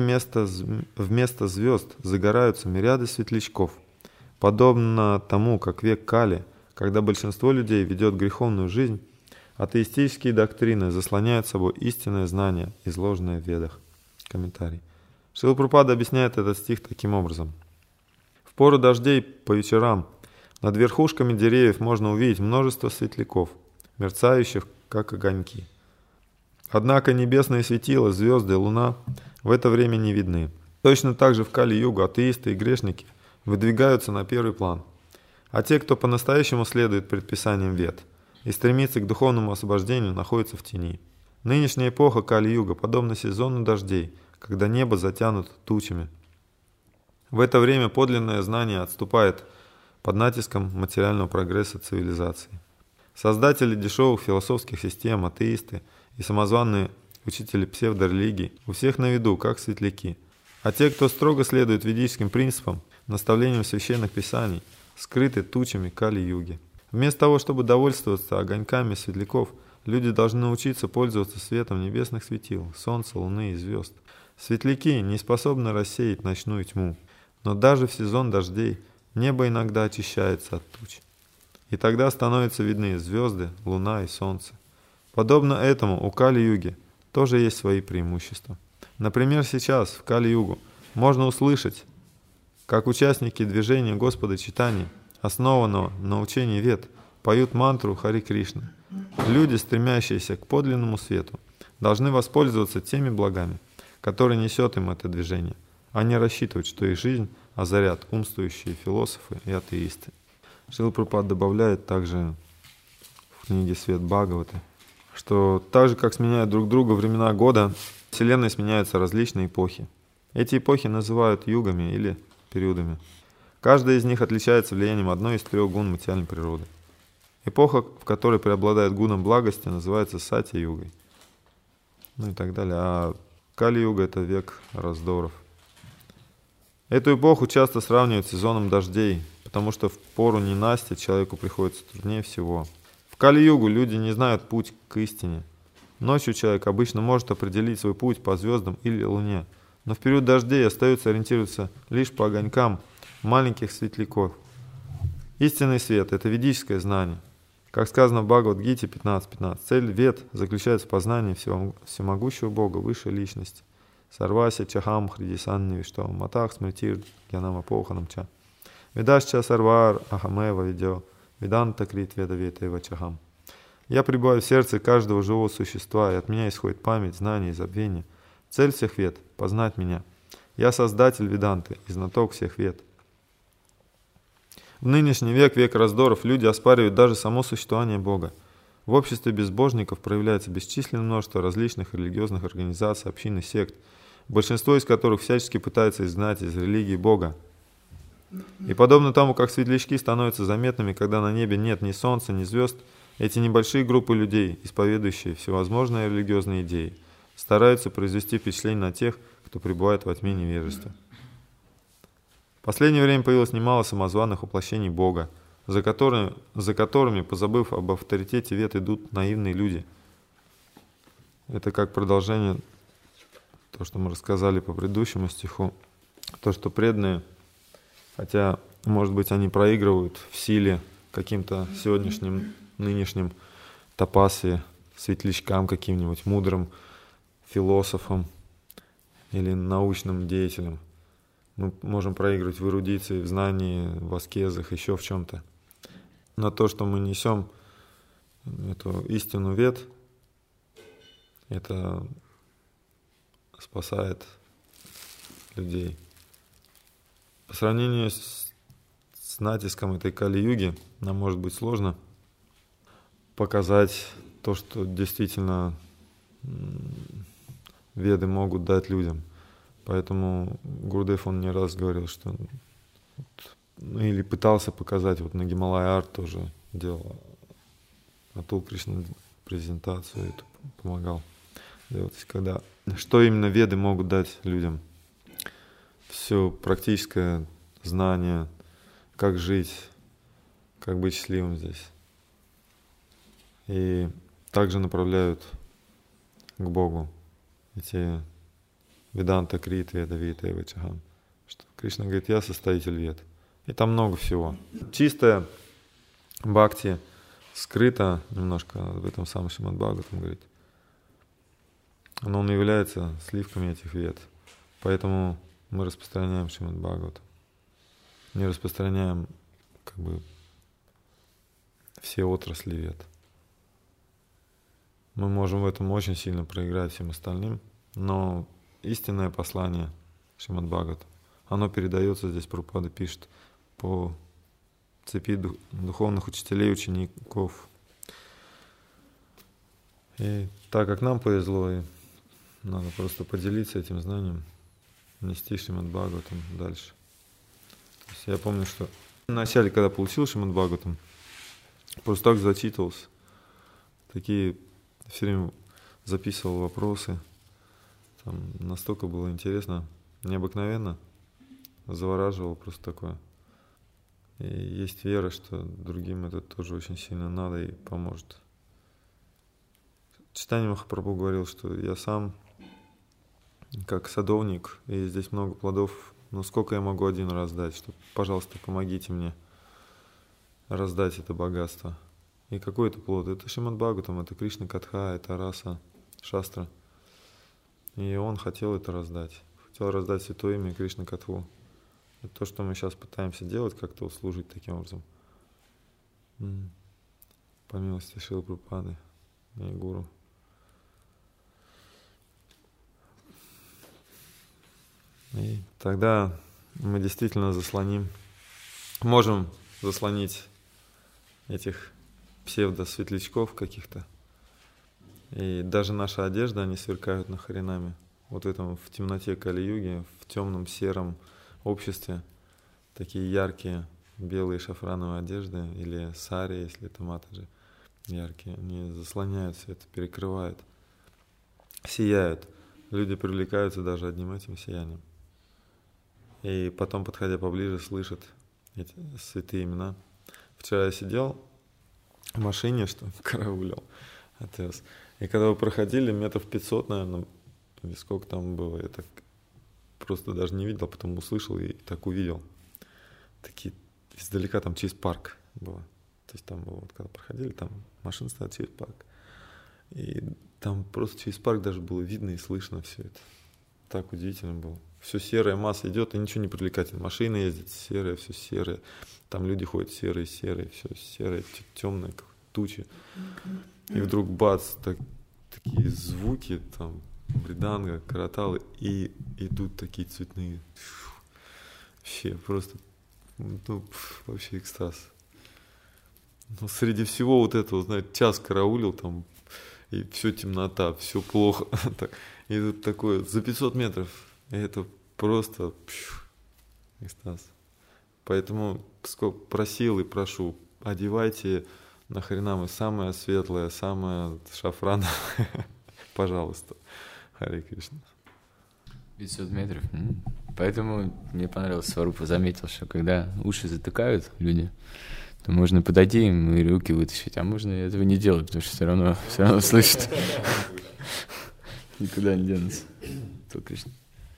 [SPEAKER 1] вместо звезд загораются мириады светлячков, подобно тому, как век Кали, когда большинство людей ведет греховную жизнь, атеистические доктрины заслоняют собой истинное знание, изложенное в Ведах. Комментарий. Шрила Прабхупада объясняет этот стих таким образом. В пору дождей по вечерам над верхушками деревьев можно увидеть множество светляков, мерцающих, как огоньки. Однако небесные светила, звезды, луна в это время не видны. Точно так же в Кали-югу атеисты и грешники выдвигаются на первый план. А те, кто по-настоящему следует предписаниям Вед и стремится к духовному освобождению, находятся в тени. Нынешняя эпоха Кали-юга подобна сезону дождей, когда небо затянуто тучами. В это время подлинное знание отступает под натиском материального прогресса цивилизации. Создатели дешевых философских систем, атеисты и самозванные учители псевдорелигий у всех на виду, как светляки. А те, кто строго следует ведическим принципам, наставлениям священных писаний, скрыты тучами Кали-юги. Вместо того, чтобы довольствоваться огоньками светляков, люди должны научиться пользоваться светом небесных светил, солнца, луны и звезд. Светляки не способны рассеять ночную тьму, но даже в сезон дождей небо иногда очищается от туч. И тогда становятся видны звезды, луна и солнце. Подобно этому у Кали-юги тоже есть свои преимущества. Например, сейчас в Кали-югу можно услышать, как участники движения Господа Чайтаньи, основанного на учении Вед, поют мантру Хари Кришна. Люди, стремящиеся к подлинному свету, должны воспользоваться теми благами, которые несет им это движение, а не рассчитывать, что их жизнь озарят умствующие философы и атеисты. Шрила Прабхупада добавляет также в книге «Свет Бхагаваты», что так же, как сменяют друг друга времена года, Вселенной сменяются различные эпохи. Эти эпохи называют югами или периодами. Каждая из них отличается влиянием одной из 3 гун материальной природы. Эпоха, в которой преобладает гуна благости, называется Сатья-югой. Ну и так далее. А Кали-юга — это век раздоров. Эту эпоху часто сравнивают с сезоном дождей, потому что в пору ненастья человеку приходится труднее всего. В Кали-югу люди не знают путь к истине. Ночью человек обычно может определить свой путь по звездам или луне, но в период дождей остается ориентироваться лишь по огонькам маленьких светляков. Истинный свет — это ведическое знание. Как сказано в Бхагавад-гите 15.15, цель Вед заключается в познании всемогущего Бога, высшей личности. Сарвася чахам хридисанни виштава матах смритир гьянам апоханам ча. Ведашча сарвар ахамева видео Веданта крит веда вета вачахам. Я пребываю в сердце каждого живого существа, и от меня исходит память, знание и забвение. Цель всех вед — познать меня. Я создатель Веданты и знаток всех вед. В нынешний век, век раздоров, люди оспаривают даже само существование Бога. В обществе безбожников проявляется бесчисленное множество различных религиозных организаций, общин и сект, большинство из которых всячески пытается изгнать из религии Бога. И подобно тому, как светлячки становятся заметными, когда на небе нет ни солнца, ни звезд, эти небольшие группы людей, исповедующие всевозможные религиозные идеи, стараются произвести впечатление на тех, кто пребывает во тьме невежества. В последнее время появилось немало самозваных воплощений Бога, за которыми, позабыв об авторитете вед, идут наивные люди. Это как продолжение то, что мы рассказали по предыдущему стиху, то, что преданные, хотя, может быть, они проигрывают в силе каким-то сегодняшним, нынешним тапаси, светлячкам каким-нибудь, мудрым философам или научным деятелям. Мы можем проигрывать в эрудиции, в знании, в аскезах, еще в чем-то. Но то, что мы несем эту истину вед, это спасает людей. По сравнению с натиском этой Кали-юги, нам может быть сложно показать то, что действительно веды могут дать людям. Поэтому Гурудев, он не раз говорил, что или пытался показать, вот на Гималай-арт тоже делал, Атул Кришна презентацию эту помогал делать. Когда, что именно веды могут дать людям? Все практическое знание, как жить, как быть счастливым здесь. И также направляют к Богу эти Веданта крит веда вита и вачахам. Что Кришна говорит, я составитель вед. И там много всего. Чистая бхакти скрыто немножко в этом самом Шримад Бхагаватам, говорит. Но он является сливками этих вед. Поэтому мы распространяем Шримад Бхагаватам. Не распространяем как бы все отрасли вед. Мы можем в этом очень сильно проиграть всем остальным, но истинное послание Шримад Бхагаватам, оно передается здесь, Прабхупада пишет, по цепи духовных учителей, учеников. И так как нам повезло, и надо просто поделиться этим знанием, нести Шримад Бхагаватам дальше. То есть я помню, что вначале, когда получил Шримад Бхагаватам, просто так зачитывался, такие все время записывал вопросы, там настолько было интересно, необыкновенно, завораживало просто такое. И есть вера, что другим это тоже очень сильно надо и поможет. Чайтанья Махапрабху говорил, что я сам как садовник, и здесь много плодов, но сколько я могу один раз дать, что, пожалуйста, помогите мне раздать это богатство. И какой это плод? Это Шримад Бхагаватам, это Кришна Катха, это Раса Шастра. И он хотел это раздать. Хотел раздать святое имя Кришна Катху. Это то, что мы сейчас пытаемся делать, как-то служить таким образом. По милости Шрилы Прабхупады и Гуру. И тогда мы действительно можем заслонить этих псевдосветлячков каких-то. И даже наша одежда, они сверкают на Харинаме. Вот в этом, в темноте Кали-юги, в темном сером обществе, такие яркие белые шафрановые одежды, или сари, если это матаджи, яркие, они заслоняют все это, перекрывают, сияют. Люди привлекаются даже одним этим сиянием. И потом, подходя поближе, слышат эти святые имена. Вчера я сидел в машине, что караулил, отвез. И когда вы проходили, метров 500, наверное, или сколько там было, я так просто даже не видел, потом услышал и так увидел. Такие издалека там через парк было. То есть там было, вот когда проходили, там машина стояла через парк. И там просто через парк даже было видно и слышно все это. Так удивительно было. все серая масса идет, и ничего не привлекательно. Машины ездят серые, все серое. Там люди ходят серые, все серое, темное, как тучи. И вдруг бац, такие звуки, там, бриданга, караталы, и идут такие цветные. Вообще просто, вообще экстаз. Но среди всего вот этого, знаете, час караулил там, и все темнота, все плохо. И тут такое, за 500 метров, и это просто экстаз. Поэтому просил и прошу, одевайте нахрена мы самое светлое, самое шафрановое. Пожалуйста. Харе Кришна.
[SPEAKER 3] 500 метров. Поэтому мне понравилось, Сварупа заметил, что когда уши затыкают люди, то можно подойти им и руки вытащить, а можно этого не делать, потому что все равно слышат. Никуда не денутся. То Кришна.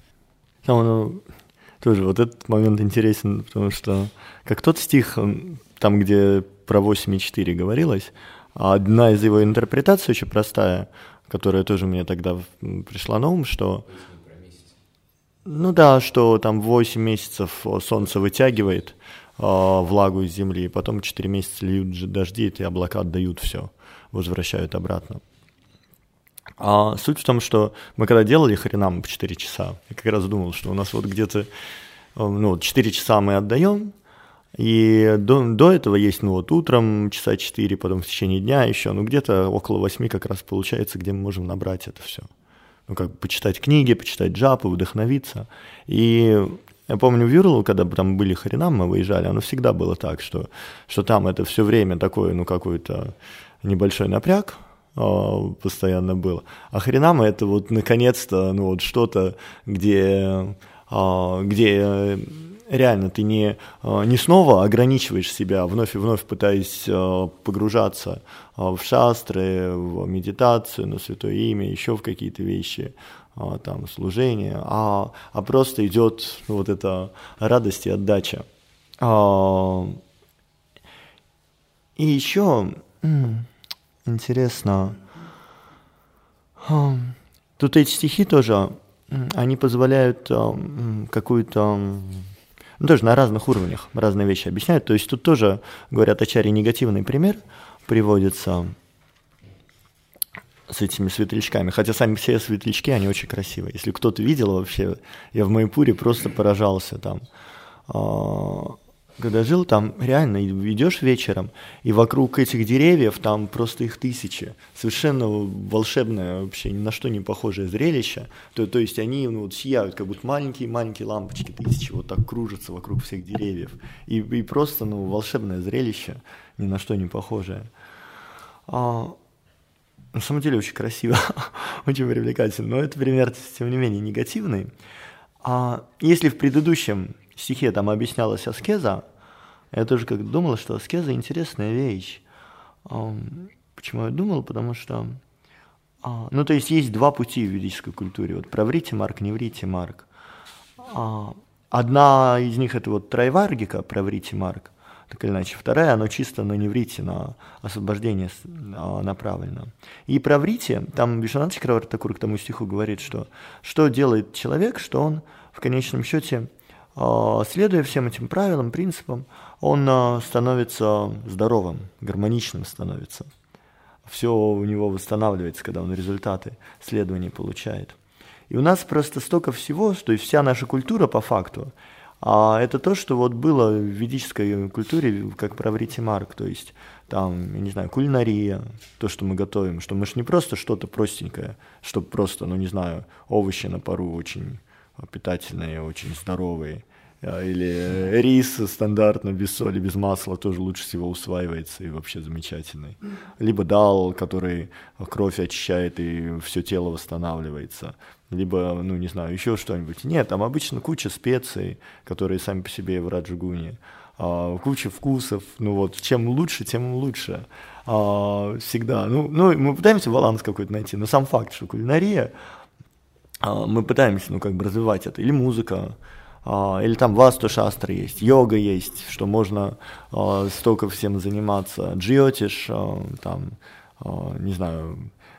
[SPEAKER 2] Тоже вот этот момент интересен, потому что как тот стих, там, где про 8,4 говорилось, одна из его интерпретаций очень простая, которая тоже мне тогда пришла на ум, что... Ну да, что там 8 месяцев солнце вытягивает влагу из земли, и потом 4 месяца льют дожди, и облака отдают все, возвращают обратно. А суть в том, что мы когда делали харинам по 4 часа, я как раз думал, что у нас вот где-то 4 часа мы отдаем, и до этого есть утром часа 4, потом в течение дня еще, где-то около 8 как раз получается, где мы можем набрать это все. Почитать книги, почитать джапы, вдохновиться. И я помню в Юрлу, когда там были харинам, мы выезжали, оно всегда было так, что там это все время такой, какой-то небольшой напряг постоянно было. А харинамы это вот наконец-то, что-то, где реально ты не снова ограничиваешь себя, вновь и вновь пытаясь погружаться в шастры, в медитацию, на Святое Имя, еще в какие-то вещи, там, служение, а просто идет вот эта радость и отдача. И еще интересно, тут эти стихи тоже, они позволяют какую-то... тоже на разных уровнях разные вещи объясняют. То есть тут тоже, говорят ачарьи, негативный пример приводится с этими светлячками. Хотя сами все светлячки, они очень красивые. Если кто-то видел вообще, я в Майпуре просто поражался там. Когда жил, там реально идешь вечером, и вокруг этих деревьев там просто их тысячи. Совершенно волшебное, вообще ни на что не похожее зрелище. То есть они сияют, как будто маленькие-маленькие лампочки, тысячи вот так кружатся вокруг всех деревьев. И просто волшебное зрелище, ни на что не похожее. На самом деле очень красиво, очень привлекательно. Но это пример, тем не менее, негативный. Если в предыдущем стихе там объяснялась аскеза, я тоже как думал, что аскеза интересная вещь. Почему я думал? Потому что, то есть два пути в ведической культуре. Вот праврити марг, неврити марг. Одна из них это вот трайваргика, праврити марг, так или иначе. Вторая, оно чисто на неврити, на освобождение направлено. И праврити, там Вишванат Чакраварти Такур к тому стиху говорит, что делает человек, что он в конечном счете, следуя всем этим правилам, принципам, он становится здоровым, гармоничным становится. Все у него восстанавливается, когда он результаты следования получает. И у нас просто столько всего, что и вся наша культура по факту, это то, что вот было в ведической культуре, как праврити марг, то есть там, я не знаю, кулинария, то, что мы готовим, что мы же не просто что-то простенькое, что просто, овощи на пару очень питательные, очень здоровые, или рис стандартно, без соли, без масла, тоже лучше всего усваивается и вообще замечательный. Либо дал, который кровь очищает и все тело восстанавливается. Либо, еще что-нибудь. Нет, там обычно куча специй, которые сами по себе в раджагуне, куча вкусов. Чем лучше, тем лучше. Всегда. Мы пытаемся баланс какой-то найти, но сам факт, что кулинария, мы пытаемся, развивать это. Или музыка, или там васту-шастры есть, йога есть, что можно столько всем заниматься. Джиотиш,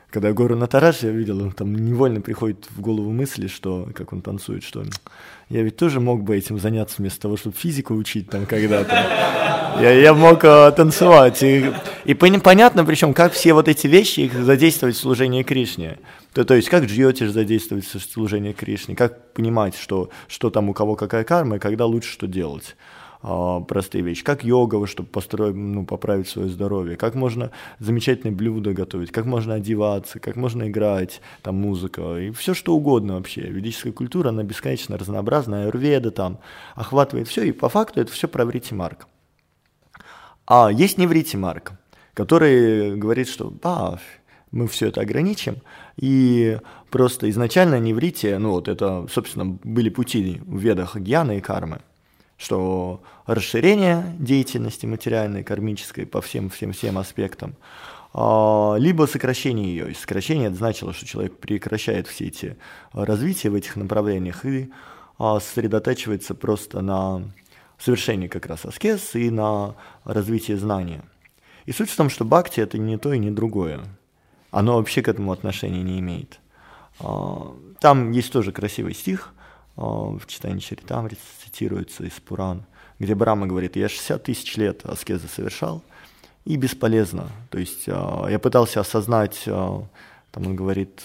[SPEAKER 2] Когда я говорю Натараш, я видел, там невольно приходит в голову мысли, что, как он танцует, что я ведь тоже мог бы этим заняться вместо того, чтобы физику учить там когда-то. Я мог танцевать. И понятно, причем, как все вот эти вещи, их задействовать в служении Кришне. То есть, как джьотиш задействовать в служении Кришне, как понимать, что там у кого какая карма, и когда лучше что делать. Простые вещи, как йога, чтобы поправить свое здоровье, как можно замечательные блюда готовить, как можно одеваться, как можно играть, там музыка, и все что угодно вообще. Ведическая культура, она бесконечно разнообразна, аюрведа там охватывает все, и по факту это все про Врити Марг. А есть Неврити Марг, который говорит, что мы все это ограничим, и просто изначально Неврити, это, собственно, были пути в ведах гьяны и кармы, что расширение деятельности материальной, кармической по всем аспектам, либо сокращение ее. И сокращение это значило, что человек прекращает все эти развития в этих направлениях и сосредотачивается просто на совершении как раз аскез и на развитии знания. И суть в том, что бхакти – это не то и не другое. Оно вообще к этому отношения не имеет. Там есть тоже красивый стих, в читании Чаритамрит цитируется из Пуран, где Брахма говорит: я 60 тысяч лет аскезы совершал, и бесполезно. То есть я пытался осознать, там он говорит,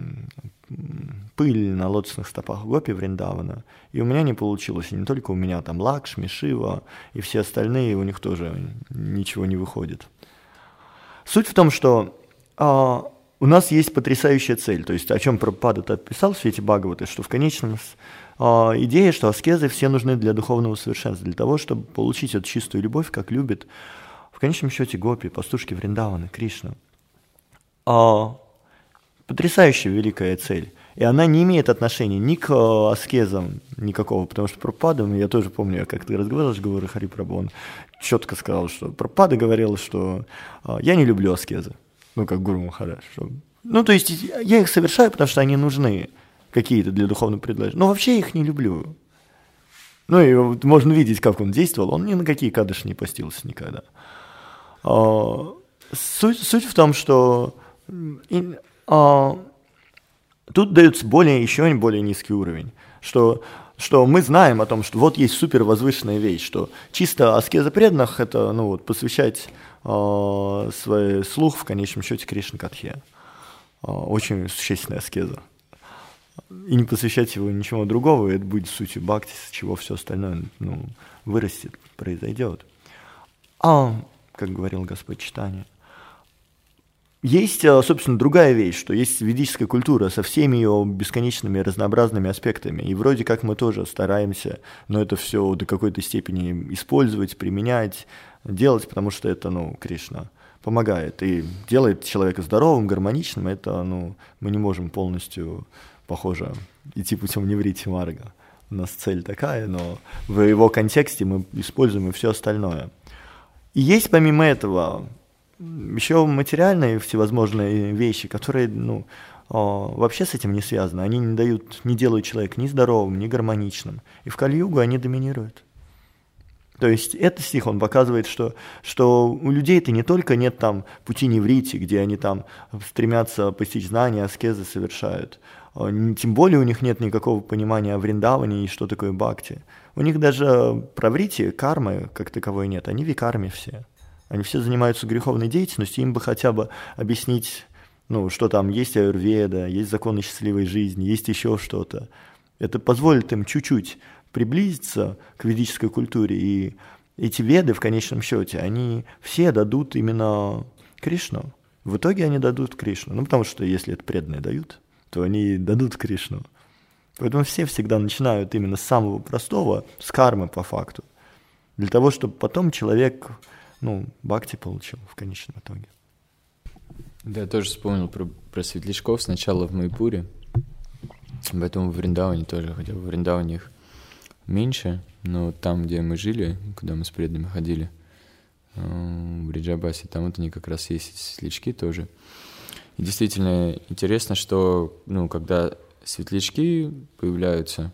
[SPEAKER 2] пыль на лотосных стопах Гопи Вриндавана, и у меня не получилось. И не только у меня, там Лакшми, Шива и все остальные, у них тоже ничего не выходит. Суть в том, что у нас есть потрясающая цель, то есть о чем Прабхупада писал в свете Бхагаваты, что в конечном идея, что аскезы все нужны для духовного совершенства, для того, чтобы получить эту чистую любовь, как любит в конечном счете Гопи, пастушки Вриндаваны, Кришна. Потрясающая великая цель. И она не имеет отношения ни к аскезам никакого, потому что Прабхупада, я тоже помню, как ты разговаривал с Гаурой Хари Прабху, он четко сказал, что Прабхупада говорил, что я не люблю аскезы. Как Гуру Махарадж. То есть я их совершаю, потому что они нужны какие-то для духовного предложения. Но вообще я их не люблю. И можно видеть, как он действовал. Он ни на какие кадыши не постился никогда. Суть в том, что тут дается еще более низкий уровень. Что мы знаем о том, что вот есть супер возвышенная вещь, что чисто аскеза преданных – это посвящать свой слух в конечном счете Кришна Катхе. Очень существенная аскеза. И не посвящать его ничего другого, это будет сутью бхакти, с чего все остальное вырастет, произойдет. Как говорил Господь Чайтанья, есть, собственно, другая вещь, что есть ведическая культура со всеми ее бесконечными разнообразными аспектами, и вроде как мы тоже стараемся, но это все до какой-то степени использовать, применять, делать, потому что это, Кришна помогает и делает человека здоровым, гармоничным. Это, мы не можем полностью, похоже, идти путем Неврити Марга. У нас цель такая, но в его контексте мы используем и все остальное. И есть помимо этого еще материальные всевозможные вещи, которые, вообще с этим не связаны. Они не делают человека ни здоровым, ни гармоничным. И в Кали-югу они доминируют. То есть этот стих, он показывает, что у людей-то не только нет там пути Неврити, где они там стремятся постичь знания, аскезы совершают. Тем более у них нет никакого понимания о Вриндаване и что такое бхакти. У них даже про Врити, кармы как таковой нет. Они викарми все. Они все занимаются греховной деятельностью, им бы хотя бы объяснить, что там есть аюрведа, есть законы счастливой жизни, есть еще что-то. Это позволит им чуть-чуть приблизиться к ведической культуре, и эти веды в конечном счете, они все дадут именно Кришну. В итоге они дадут Кришну, потому что если это преданные дают, то они дадут Кришну. Поэтому все всегда начинают именно с самого простого, с кармы по факту, для того, чтобы потом человек, бхакти получил в конечном итоге.
[SPEAKER 3] Да, я тоже вспомнил про светлячков сначала в Майпуре, поэтому в Вриндаване тоже, хотя в Вриндаване их меньше, но там, где мы жили, куда мы с преданными ходили, в Бриджабасе, там вот они как раз есть светлячки тоже. И действительно интересно, что, когда светлячки появляются,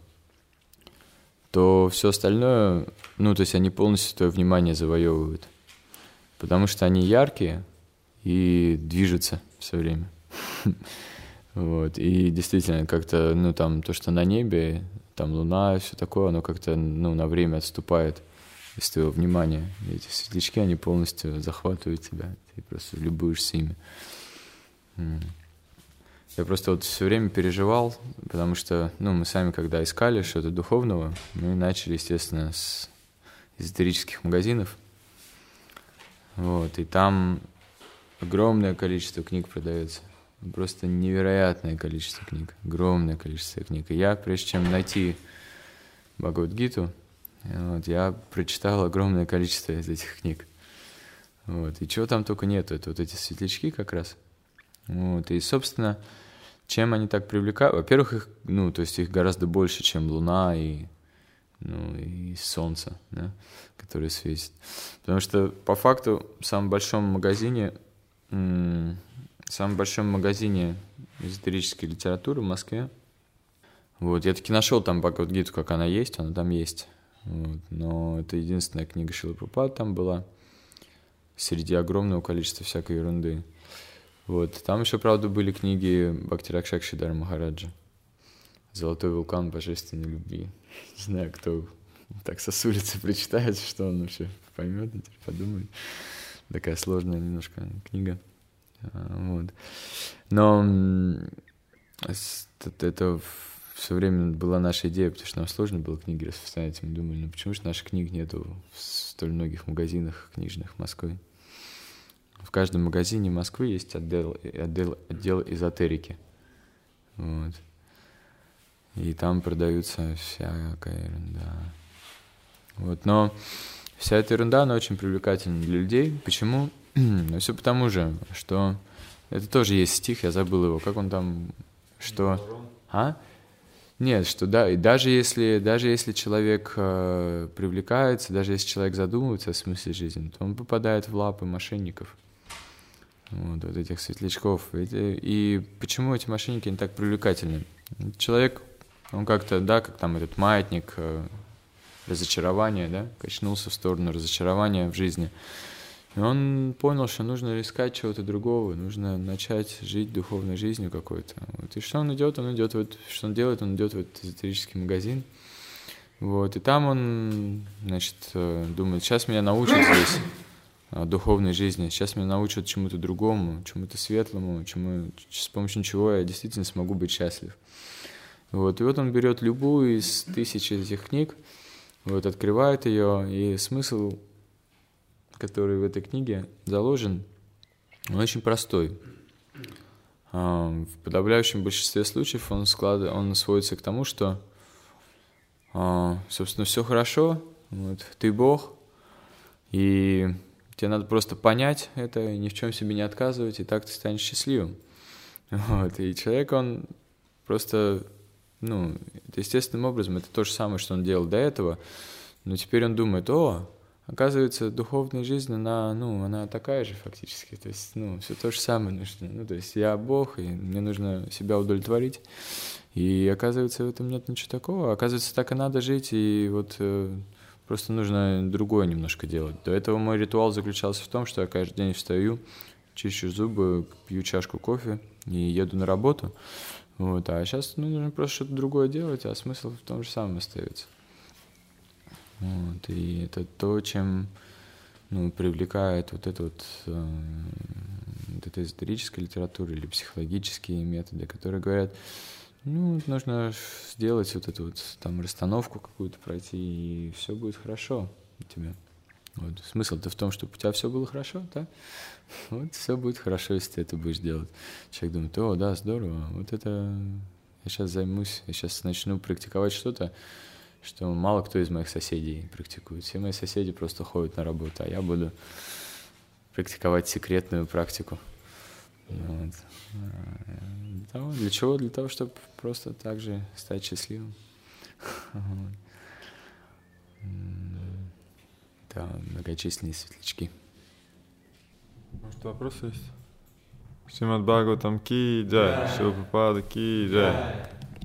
[SPEAKER 3] то все остальное, то есть они полностью твое внимание завоевывают, потому что они яркие и движутся все время. Вот, и действительно, как-то, ну, там, то, что на небе, там луна и все такое, оно как-то, ну, на время отступает из твоего внимания. И эти светлячки, они полностью захватывают тебя, ты просто любуешься ими. Я просто вот все время переживал, потому что, ну, мы сами, когда искали что-то духовного, мы начали, естественно, с эзотерических магазинов. Вот, и там огромное количество книг продается. Просто невероятное количество книг. Огромное количество книг. И я, прежде чем найти Бхагавад-гиту, вот, я прочитал огромное количество из этих книг. Вот, и чего там только нету. Это вот эти светлячки как раз. Вот, и, собственно, чем они так привлекают? Во-первых, их, ну, то есть их гораздо больше, чем луна и, ну, и солнце, да, которое светит. Потому что, по факту, в самом большом магазине эзотерической литературы в Москве, вот, я таки нашел там Бхагавад-гиту, как она есть, она там есть. Вот, но это единственная книга Шрилы Прабхупады там была, среди огромного количества всякой ерунды. Вот, там еще, правда, были книги Бхакти-Ракшакшидхара Махараджа «Золотой вулкан божественной любви». Не знаю, кто так со улицы прочитает, что он вообще поймет, подумает. Такая сложная немножко книга. Вот. Но это все время была наша идея, потому что нам сложно было книги распространять. Мы думали, ну почему же наших книг нету в столь многих магазинах книжных Москвы? В каждом магазине Москвы есть отдел эзотерики. Вот. И там продаются всякая ерунда. Вот. Но вся эта ерунда, она очень привлекательна для людей. Почему? Ну, все потому же, что... Это тоже есть стих, я забыл его. Как он там... Что... А? Нет, что да, и даже если человек привлекается, даже если человек задумывается о смысле жизни, то он попадает в лапы мошенников. Вот этих светлячков. И почему эти мошенники не так привлекательны? Человек, он как-то, да, как там этот маятник разочарования, да, качнулся в сторону разочарования в жизни. И он понял, что нужно искать чего-то другого, нужно начать жить духовной жизнью какой-то. Вот. И что он идет? Он идет что он делает? Он идет в этот эзотерический магазин. Вот. И там он, значит, думает, сейчас меня научат здесь духовной жизни, сейчас меня научат чему-то другому, чему-то светлому, с помощью чего я действительно смогу быть счастлив. Вот. И вот он берет любую из 1000 этих книг, вот, открывает ее, и смысл, который в этой книге заложен, он очень простой. В подавляющем большинстве случаев он сводится к тому, что, собственно, все хорошо, вот, ты Бог, и тебе надо просто понять это, ни в чем себе не отказывать, и так ты станешь счастливым. Вот, и человек, он просто, ну, естественным образом, это то же самое, что он делал до этого, но теперь он думает, оказывается, духовная жизнь, она такая же фактически, то есть, все то же самое нужно, то есть я Бог, и мне нужно себя удовлетворить, и оказывается, в этом нет ничего такого, оказывается, так и надо жить, и вот просто нужно другое немножко делать. До этого мой ритуал заключался в том, что я каждый день встаю, чищу зубы, пью чашку кофе и еду на работу, вот, а сейчас нужно просто что-то другое делать, а смысл в том же самом остается. Вот, и это то, чем привлекает вот эта эзотерическая литература или психологические методы, которые говорят, нужно сделать вот эту там расстановку какую-то пройти, и все будет хорошо у тебя. Вот. Смысл-то в том, чтобы у тебя все было хорошо, да? Вот все будет хорошо, если ты это будешь делать. Человек думает, да, здорово, вот это я сейчас займусь, я сейчас начну практиковать что-то, что мало кто из моих соседей практикует. Все мои соседи просто ходят на работу, а я буду практиковать секретную практику. Вот. Для чего? Для того, чтобы просто так же стать счастливым. Да, многочисленные светлячки.
[SPEAKER 1] Может, вопросы есть? Шримад Бхагаватам ки джай, Шрила Прабхупада ки джай.